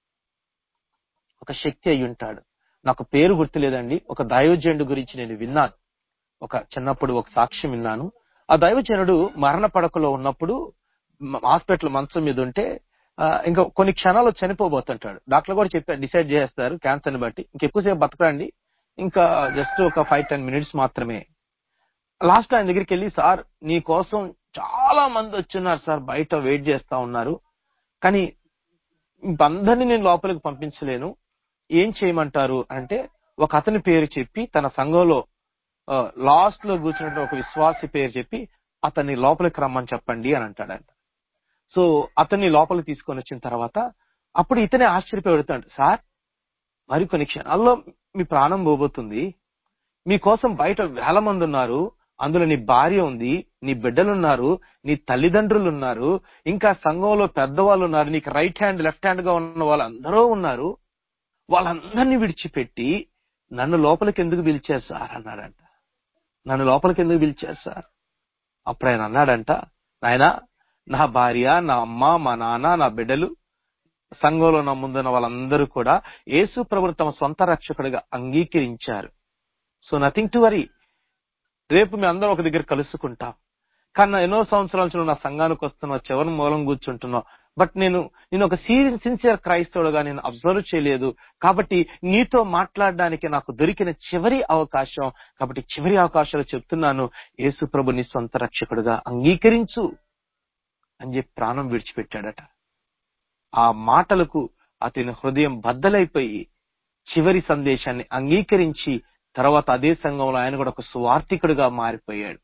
ఒక శక్తి అయి ఉంటాడు. నాకు పేరు గుర్తులేదండి, ఒక దైవజనుడు గురించి నేను విన్నాను. ఒక చిన్నప్పుడు ఒక సాక్ష్యం విన్నాను. ఆ దైవజనుడు మరణ పడకలో ఉన్నప్పుడు హాస్పిటల్ మంచం మీద ఉంటే ఇంకా కొన్ని క్షణాలు చనిపోబోతుంటాడు. డాక్టర్ కూడా చెప్పారు, డిసైడ్ చేస్తారు క్యాన్సర్ ని బట్టి, ఇంకెక్కువసేపు బతకండి, ఇంకా జస్ట్ ఒక 5-10 మినిట్స్ మాత్రమే. లాస్ట్ ఆయన దగ్గరికి వెళ్ళి, సార్ నీ కోసం చాలా మంది వచ్చున్నారు సార్, బయట వెయిట్ చేస్తా ఉన్నారు, కానీ అందరినీ నేను లోపలికి పంపించలేను, ఏం చేయమంటారు అంటే ఒక అతని పేరు చెప్పి, తన సంఘంలో లాస్ట్ లో కూర్చున్నట్టు ఒక విశ్వాసి పేరు చెప్పి అతన్ని లోపలికి రమ్మని చెప్పండి అని అంటాడంట. సో అతన్ని లోపలికి తీసుకొని వచ్చిన తర్వాత అప్పుడు ఇతనే ఆశ్చర్యపోతాడు, సార్ మరి కొన్ని క్షణాల్లో మీ ప్రాణం పోబోతుంది, మీకోసం బయట వేల మంది ఉన్నారు, అందులో నీ భార్య ఉంది, నీ బిడ్డలున్నారు, నీ తల్లిదండ్రులు ఉన్నారు, ఇంకా సంఘంలో పెద్దవాళ్ళు ఉన్నారు, నీకు రైట్ హ్యాండ్ లెఫ్ట్ హ్యాండ్ గా ఉన్న వాళ్ళందరూ ఉన్నారు, వాళ్ళందరినీ విడిచిపెట్టి నన్ను లోపలికి ఎందుకు పిలిచారు సార్ అన్నాడంట. నన్ను లోపలికి ఎందుకు పిలిచారు సార్? అప్పుడు ఆయన అన్నాడంట, నాయనా నా భార్య, నా అమ్మ, మా నాన్న, నా బిడ్డలు, సంఘంలో నా ముందున్న వాళ్ళందరూ కూడా యేసు ప్రభువును తమ సొంత రక్షకుడిగా అంగీకరించారు. సో నథింగ్ టు వరీ, రేపు మేము అందరం ఒక దగ్గర కలుసుకుంటాం. కానీ ఎన్నో సంవత్సరాల నుంచి నా సంఘానికి వస్తున్నావు, చివరి మూలం కూర్చుంటున్నావు, బట్ నేను ఒక సిన్సియర్ క్రైస్తవుడుగా నేను అబ్జర్వ్ చేయలేదు, కాబట్టి నీతో మాట్లాడడానికి నాకు దొరికిన చివరి అవకాశం, కాబట్టి చివరి అవకాశాలు చెప్తున్నాను, యేసు ప్రభు నీ సొంత రక్షకుడుగా అంగీకరించు అని చెప్పి ప్రాణం విడిచిపెట్టాడట. ఆ మాటలకు అతని హృదయం బద్దలైపోయి చివరి సందేశాన్ని అంగీకరించి తర్వాత అదే సంఘంలో ఆయన కూడా ఒక సువార్థికుడిగా మారిపోయాడు.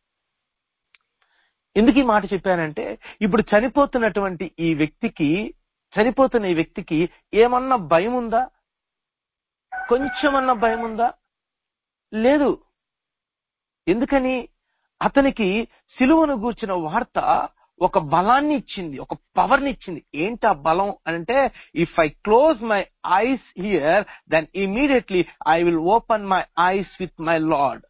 ఎందుకు ఈ మాట చెప్పానంటే, ఇప్పుడు చనిపోతున్న ఈ వ్యక్తికి ఏమన్నా భయం ఉందా? కొంచెమన్నా భయం ఉందా? లేదు. ఎందుకని? అతనికి సిలువను గూర్చిన వార్త ఒక బలాన్ని ఇచ్చింది, ఒక పవర్ ని ఇచ్చింది. ఏంటి ఆ బలం అంటే, if I close my eyes here then immediately I will open my eyes with my lord.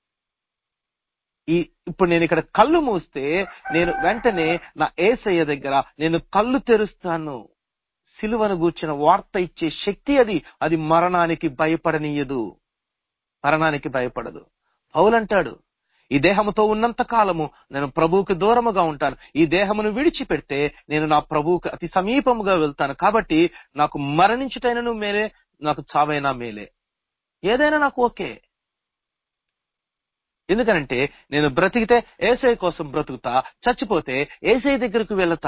ఇప్పుడు నేను ఇక్కడ కళ్ళు మూస్తే నేను వెంటనే నా యేసయ్య దగ్గర నేను కళ్ళు తెరుస్తాను. సిలువను గూర్చిన వార్త ఇచ్చే శక్తి అది మరణానికి భయపడనీయదు, మరణానికి భయపడదు. పౌలంటాడు, ఈ దేహముతో ఉన్నంత కాలము నేను ప్రభువుకు దూరముగా ఉంటాను. ఈ దేహమును విడిచిపెడితే నేను నా ప్రభువుకు అతి సమీపముగా వెళ్తాను. కాబట్టి నాకు మరణించుటైనను మేలే, నాకు చావైనా మేలే, ఏదైనా నాకు ఓకే. ఎందుకనంటే నేను బ్రతికితే యేసయ్య కోసం బ్రతుకుతా, చచ్చిపోతే యేసయ్య దగ్గరకు వెళతా.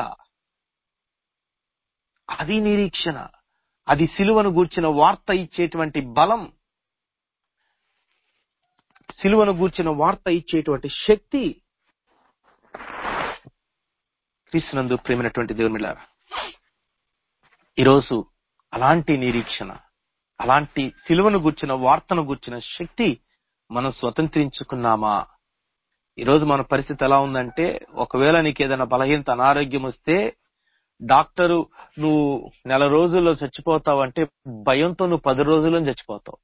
అది నిరీక్షణ, అది సిలువను గూర్చిన వార్త ఇచ్చేటువంటి బలం, సిలువను గూర్చిన వార్త ఇచ్చేటువంటి శక్తి. క్రీస్తునందు ప్రేమైనటువంటి దేవునిలారా, ఈరోజు అలాంటి నిరీక్షణ, అలాంటి సిలువను గూర్చిన వార్తను గూర్చిన శక్తి మనం స్వతంత్రించుకున్నామా? ఈరోజు మన పరిస్థితి ఎలా ఉందంటే, ఒకవేళ నీకు ఏదైనా బలహీనత, అనారోగ్యం వస్తే డాక్టరు నువ్వు 1 రోజుల్లో చచ్చిపోతావు అంటే భయంతో నువ్వు 10 రోజుల్లో చచ్చిపోతావు.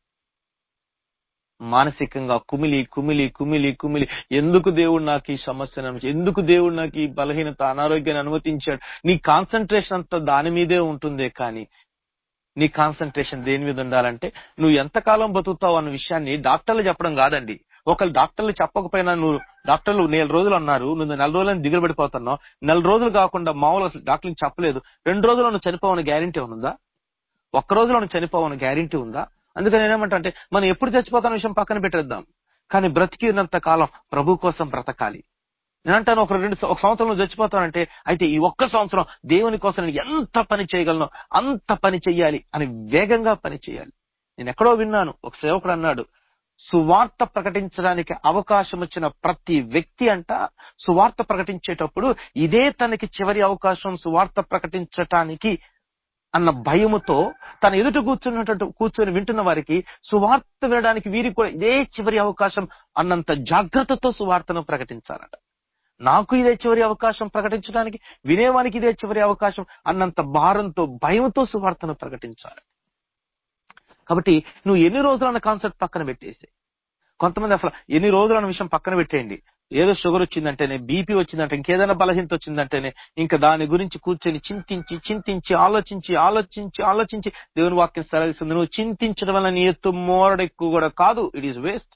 మానసికంగా కుమిలి కుమిలి కుమిలి కుమిలి, ఎందుకు దేవుడు నాకు ఈ సమస్యను, ఎందుకు దేవుడు నాకు ఈ బలహీనత, అనారోగ్యాన్ని అనుమతించాడు? నీ కాన్సన్ట్రేషన్ అంతా దాని మీదే ఉంటుందే కానీ నీ కాన్సన్ట్రేషన్ దేని మీద ఉండాలంటే నువ్వు ఎంతకాలం బతుకుతావు అన్న విషయాన్ని డాక్టర్లు చెప్పడం కాదండి. ఒకళ్ళు డాక్టర్లు చెప్పకపోయినా, నువ్వు డాక్టర్లు 4 రోజులు అన్నారు, నువ్వు 4 రోజులని దిగులు పడిపోతున్నావు. 4 రోజులు కాకుండా మామూలు అసలు డాక్టర్లు చెప్పలేదు, 2 రోజుల్లో నువ్వు చనిపోవని గ్యారెంటీ ఉందా? 1 రోజులో నువ్వు చనిపోవని గ్యారెంటీ ఉందా? అందుకని నేనేమంటా అంటే, మనం ఎప్పుడు చచ్చిపోతాన్న విషయం పక్కన పెట్టేద్దాం, కానీ బ్రతికినంత కాలం ప్రభు కోసం బ్రతకాలి. నేనంటాను, ఒక సంవత్సరంలో చచ్చిపోతానంటే అయితే ఈ 1 సంవత్సరం దేవుని కోసం నేను ఎంత పని చేయగలను అంత పని చెయ్యాలి అని వేగంగా పని చేయాలి. నేను ఎక్కడో విన్నాను, ఒక సేవకుడు అన్నాడు, సువార్త ప్రకటించడానికి అవకాశం వచ్చిన ప్రతి వ్యక్తి సువార్త ప్రకటించేటప్పుడు ఇదే తనకి చివరి అవకాశం సువార్త ప్రకటించటానికి అన్న భయముతో తన ఎదుట కూర్చొని వింటున్న వారికి సువార్త వినడానికి వీరికి కూడా ఇదే చివరి అవకాశం అన్నంత జాగ్రత్తతో సువార్తను ప్రకటించాలట. నాకు ఇదే చివరి అవకాశం ప్రకటించడానికి, వినేవానికి ఇదే చివరి అవకాశం అన్నంత భారంతో, భయంతో సువార్తను ప్రకటించాలి. కాబట్టి నువ్వు ఎన్ని రోజులు అన్న కాన్సెప్ట్ పక్కన పెట్టేసి, కొంతమంది అసలు ఎన్ని రోజులు అన్న విషయం పక్కన పెట్టేయండి. ఏదో షుగర్ వచ్చిందంటేనే, బీపీ వచ్చిందంటే, ఇంకేదైనా బలహీనత వచ్చిందంటేనే ఇంకా దాని గురించి కూర్చొని చింతించి ఆలోచించి దేవుని వాక్యం సెలవిస్తుంది, నువ్వు చింతించడం వల్ల నీ ఎత్తు మోరడెక్కువ కూడా కాదు, ఇట్ ఈస్ వేస్ట్.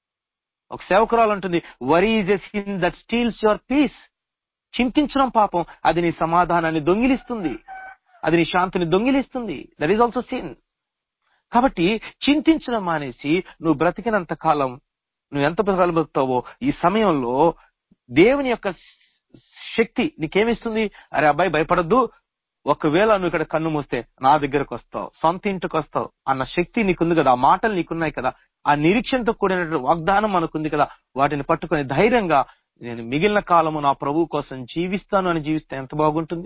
ఒక సేవకురాలు అంటుంది, worry is a sin that steals your peace. చింతించడం పాపం, అది నీ సమాధానాన్ని దొంగిలిస్తుంది, అది నీ శాంతిని దొంగిలిస్తుంది. That is also sin. కాబట్టి చింతించడం మానేసి నువ్వు బ్రతికినంత కాలం, నువ్వు ఎంత బతుకుతావో ఈ సమయంలో దేవుని యొక్క శక్తి నీకేమిస్తుంది? అరే అబ్బాయి భయపడద్దు, ఒకవేళ నువ్వు ఇక్కడ కన్ను మూస్తే నా దగ్గరకు వస్తావు, సొంత ఇంటికి వస్తావు అన్న శక్తి నీకుంది కదా, ఆ మాటలు నీకున్నాయి కదా, ఆ నిరీక్షణతో కూడినటువంటి వాగ్దానం మనకుంది కదా, వాటిని పట్టుకుని ధైర్యంగా నేను మిగిలిన కాలము నా ప్రభువు కోసం జీవిస్తాను అని జీవిస్తే ఎంత బాగుంటుంది.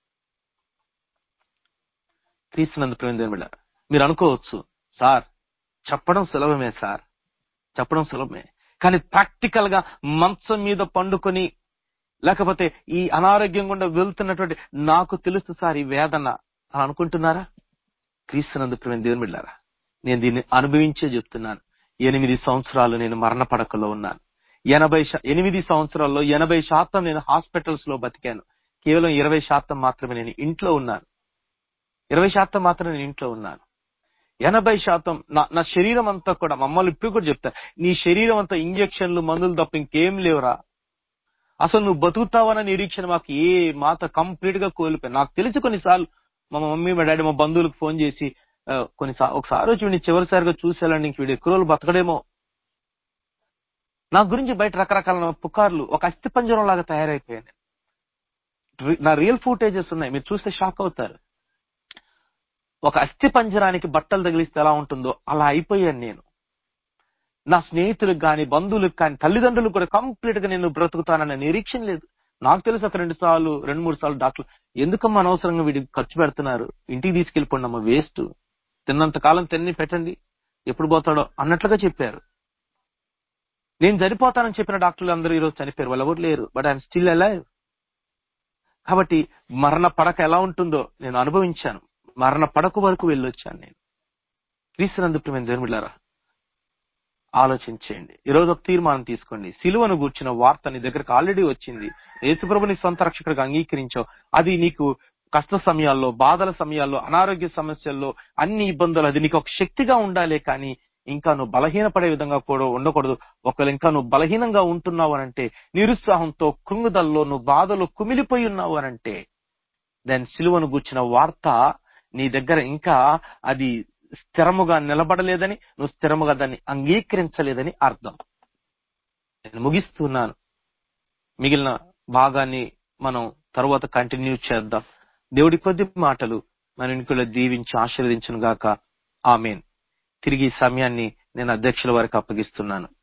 క్రీస్తునందు ప్రేమ బిడ్డ, మీరు అనుకోవచ్చు, సార్ చెప్పడం సులభమే, సార్ చెప్పడం సులభమే, కానీ ప్రాక్టికల్ గా మంచం మీద పండుకొని లేకపోతే ఈ అనారోగ్యం గుండా వెళ్తున్నటువంటి నాకు తెలుసు సార్ ఈ వేదన అని అనుకుంటున్నారా? క్రీస్తునందు ప్రేమ దేవుని బిడ్డలారా, నేను దీన్ని అనుభవించే చెప్తున్నాను. 8 సంవత్సరాలు నేను మరణ పడకలో ఉన్నాను. 8 సంవత్సరాల్లో 80% నేను హాస్పిటల్స్ లో బతికాను. కేవలం 20% మాత్రమే నేను ఇంట్లో ఉన్నాను. 20% మాత్రమే నేను ఇంట్లో ఉన్నాను. 80% నా శరీరం అంతా కూడా, మమ్మల్ని ఇప్పుడు కూడా చెప్తా, నీ శరీరం అంతా ఇంజక్షన్లు, మందులు తప్ప ఇంకేం లేవురా. అసలు నువ్వు బతుకుతావన్న నిరీక్షణ మాకు మాతో కంప్లీట్ గా కోల్పోయాను. నాకు తెలిసి కొన్నిసార్లు మా మమ్మీ, మా డాడీ, మా బంధువులకు ఫోన్ చేసి ఒకసారి వచ్చి వీడిని చివరిసారిగా చూసేయాలని, ఇంక వీడు ఎక్కువ రోజులు బతకడేమో. నా గురించి బయట రకరకాల పుకార్లు, ఒక అస్థి పంజరం లాగా తయారైపోయాను. నా రియల్ ఫుటేజెస్ ఉన్నాయి, మీరు చూస్తే షాక్ అవుతారు. ఒక అస్థి పంజరానికి బట్టలు తగిలిస్తే ఎలా ఉంటుందో అలా అయిపోయాను నేను. నా స్నేహితులకు కానీ, బంధువులకు కానీ, తల్లిదండ్రులకు కూడా కంప్లీట్ గా నేను బ్రతుకుతానన్న నిరీక్షణ లేదు. నాకు తెలుసు ఒక 2 3 సార్లు డాక్టర్ ఎందుకమ్మా అనవసరంగా వీడికి ఖర్చు పెడుతున్నారు, ఇంటికి తీసుకెళ్ళిపోండి అమ్మా, వేస్ట్, తిన్నంత కాలం తిన్ని పెట్టండి, ఎప్పుడు పోతాడో అన్నట్లుగా చెప్పారు. నేను చనిపోతానని చెప్పిన డాక్టర్లు అందరూ ఈరోజు చనిపోయారు, వాళ్ళు ఎవరు లేరు. But I'm still alive. కాబట్టి మరణ పడక ఎలా ఉంటుందో నేను అనుభవించాను. మరణ పడక వరకు వెళ్ళొచ్చాను నేను. క్రీస్తునందు ప్రియమైన దేవుని బిడ్డలారా, ఆలోచించేయండి. ఈ రోజు ఒక తీర్మానం తీసుకోండి. సిలువను గూర్చిన వార్త నీ దగ్గరకు ఆల్రెడీ వచ్చింది. యేసుప్రభుని సొంత రక్షకుడిగా అంగీకరించావు. అది నీకు కష్ట సమయాల్లో, బాధల సమయాల్లో, అనారోగ్య సమస్యల్లో, అన్ని ఇబ్బందులు అది నీకు ఒక శక్తిగా ఉండాలి. కానీ ఇంకా నువ్వు బలహీనపడే విధంగా కూడా ఉండకూడదు. ఒకవేళ ఇంకా నువ్వు బలహీనంగా ఉంటున్నావు అనంటే, నిరుత్సాహంతో, కృంగుదల్లో, నువ్వు బాధలో కుమిలిపోయి ఉన్నావు అనంటే, దాని సిలువను గూర్చిన వార్త నీ దగ్గర ఇంకా అది స్థిరముగా నిలబడలేదని, నువ్వు స్థిరముగా దాన్ని అంగీకరించలేదని అర్థం. నేను ముగిస్తున్నాను. మిగిలిన భాగాన్ని మనం తర్వాత కంటిన్యూ చేద్దాం. దేవుడి కొద్ది మాటలు మన ఇంట్లో దీవించి ఆశీర్వదించును గాక. ఆమేన్. తిరిగి ఈ సమయాన్ని నేను అధ్యక్షుల వారికి అప్పగిస్తున్నాను.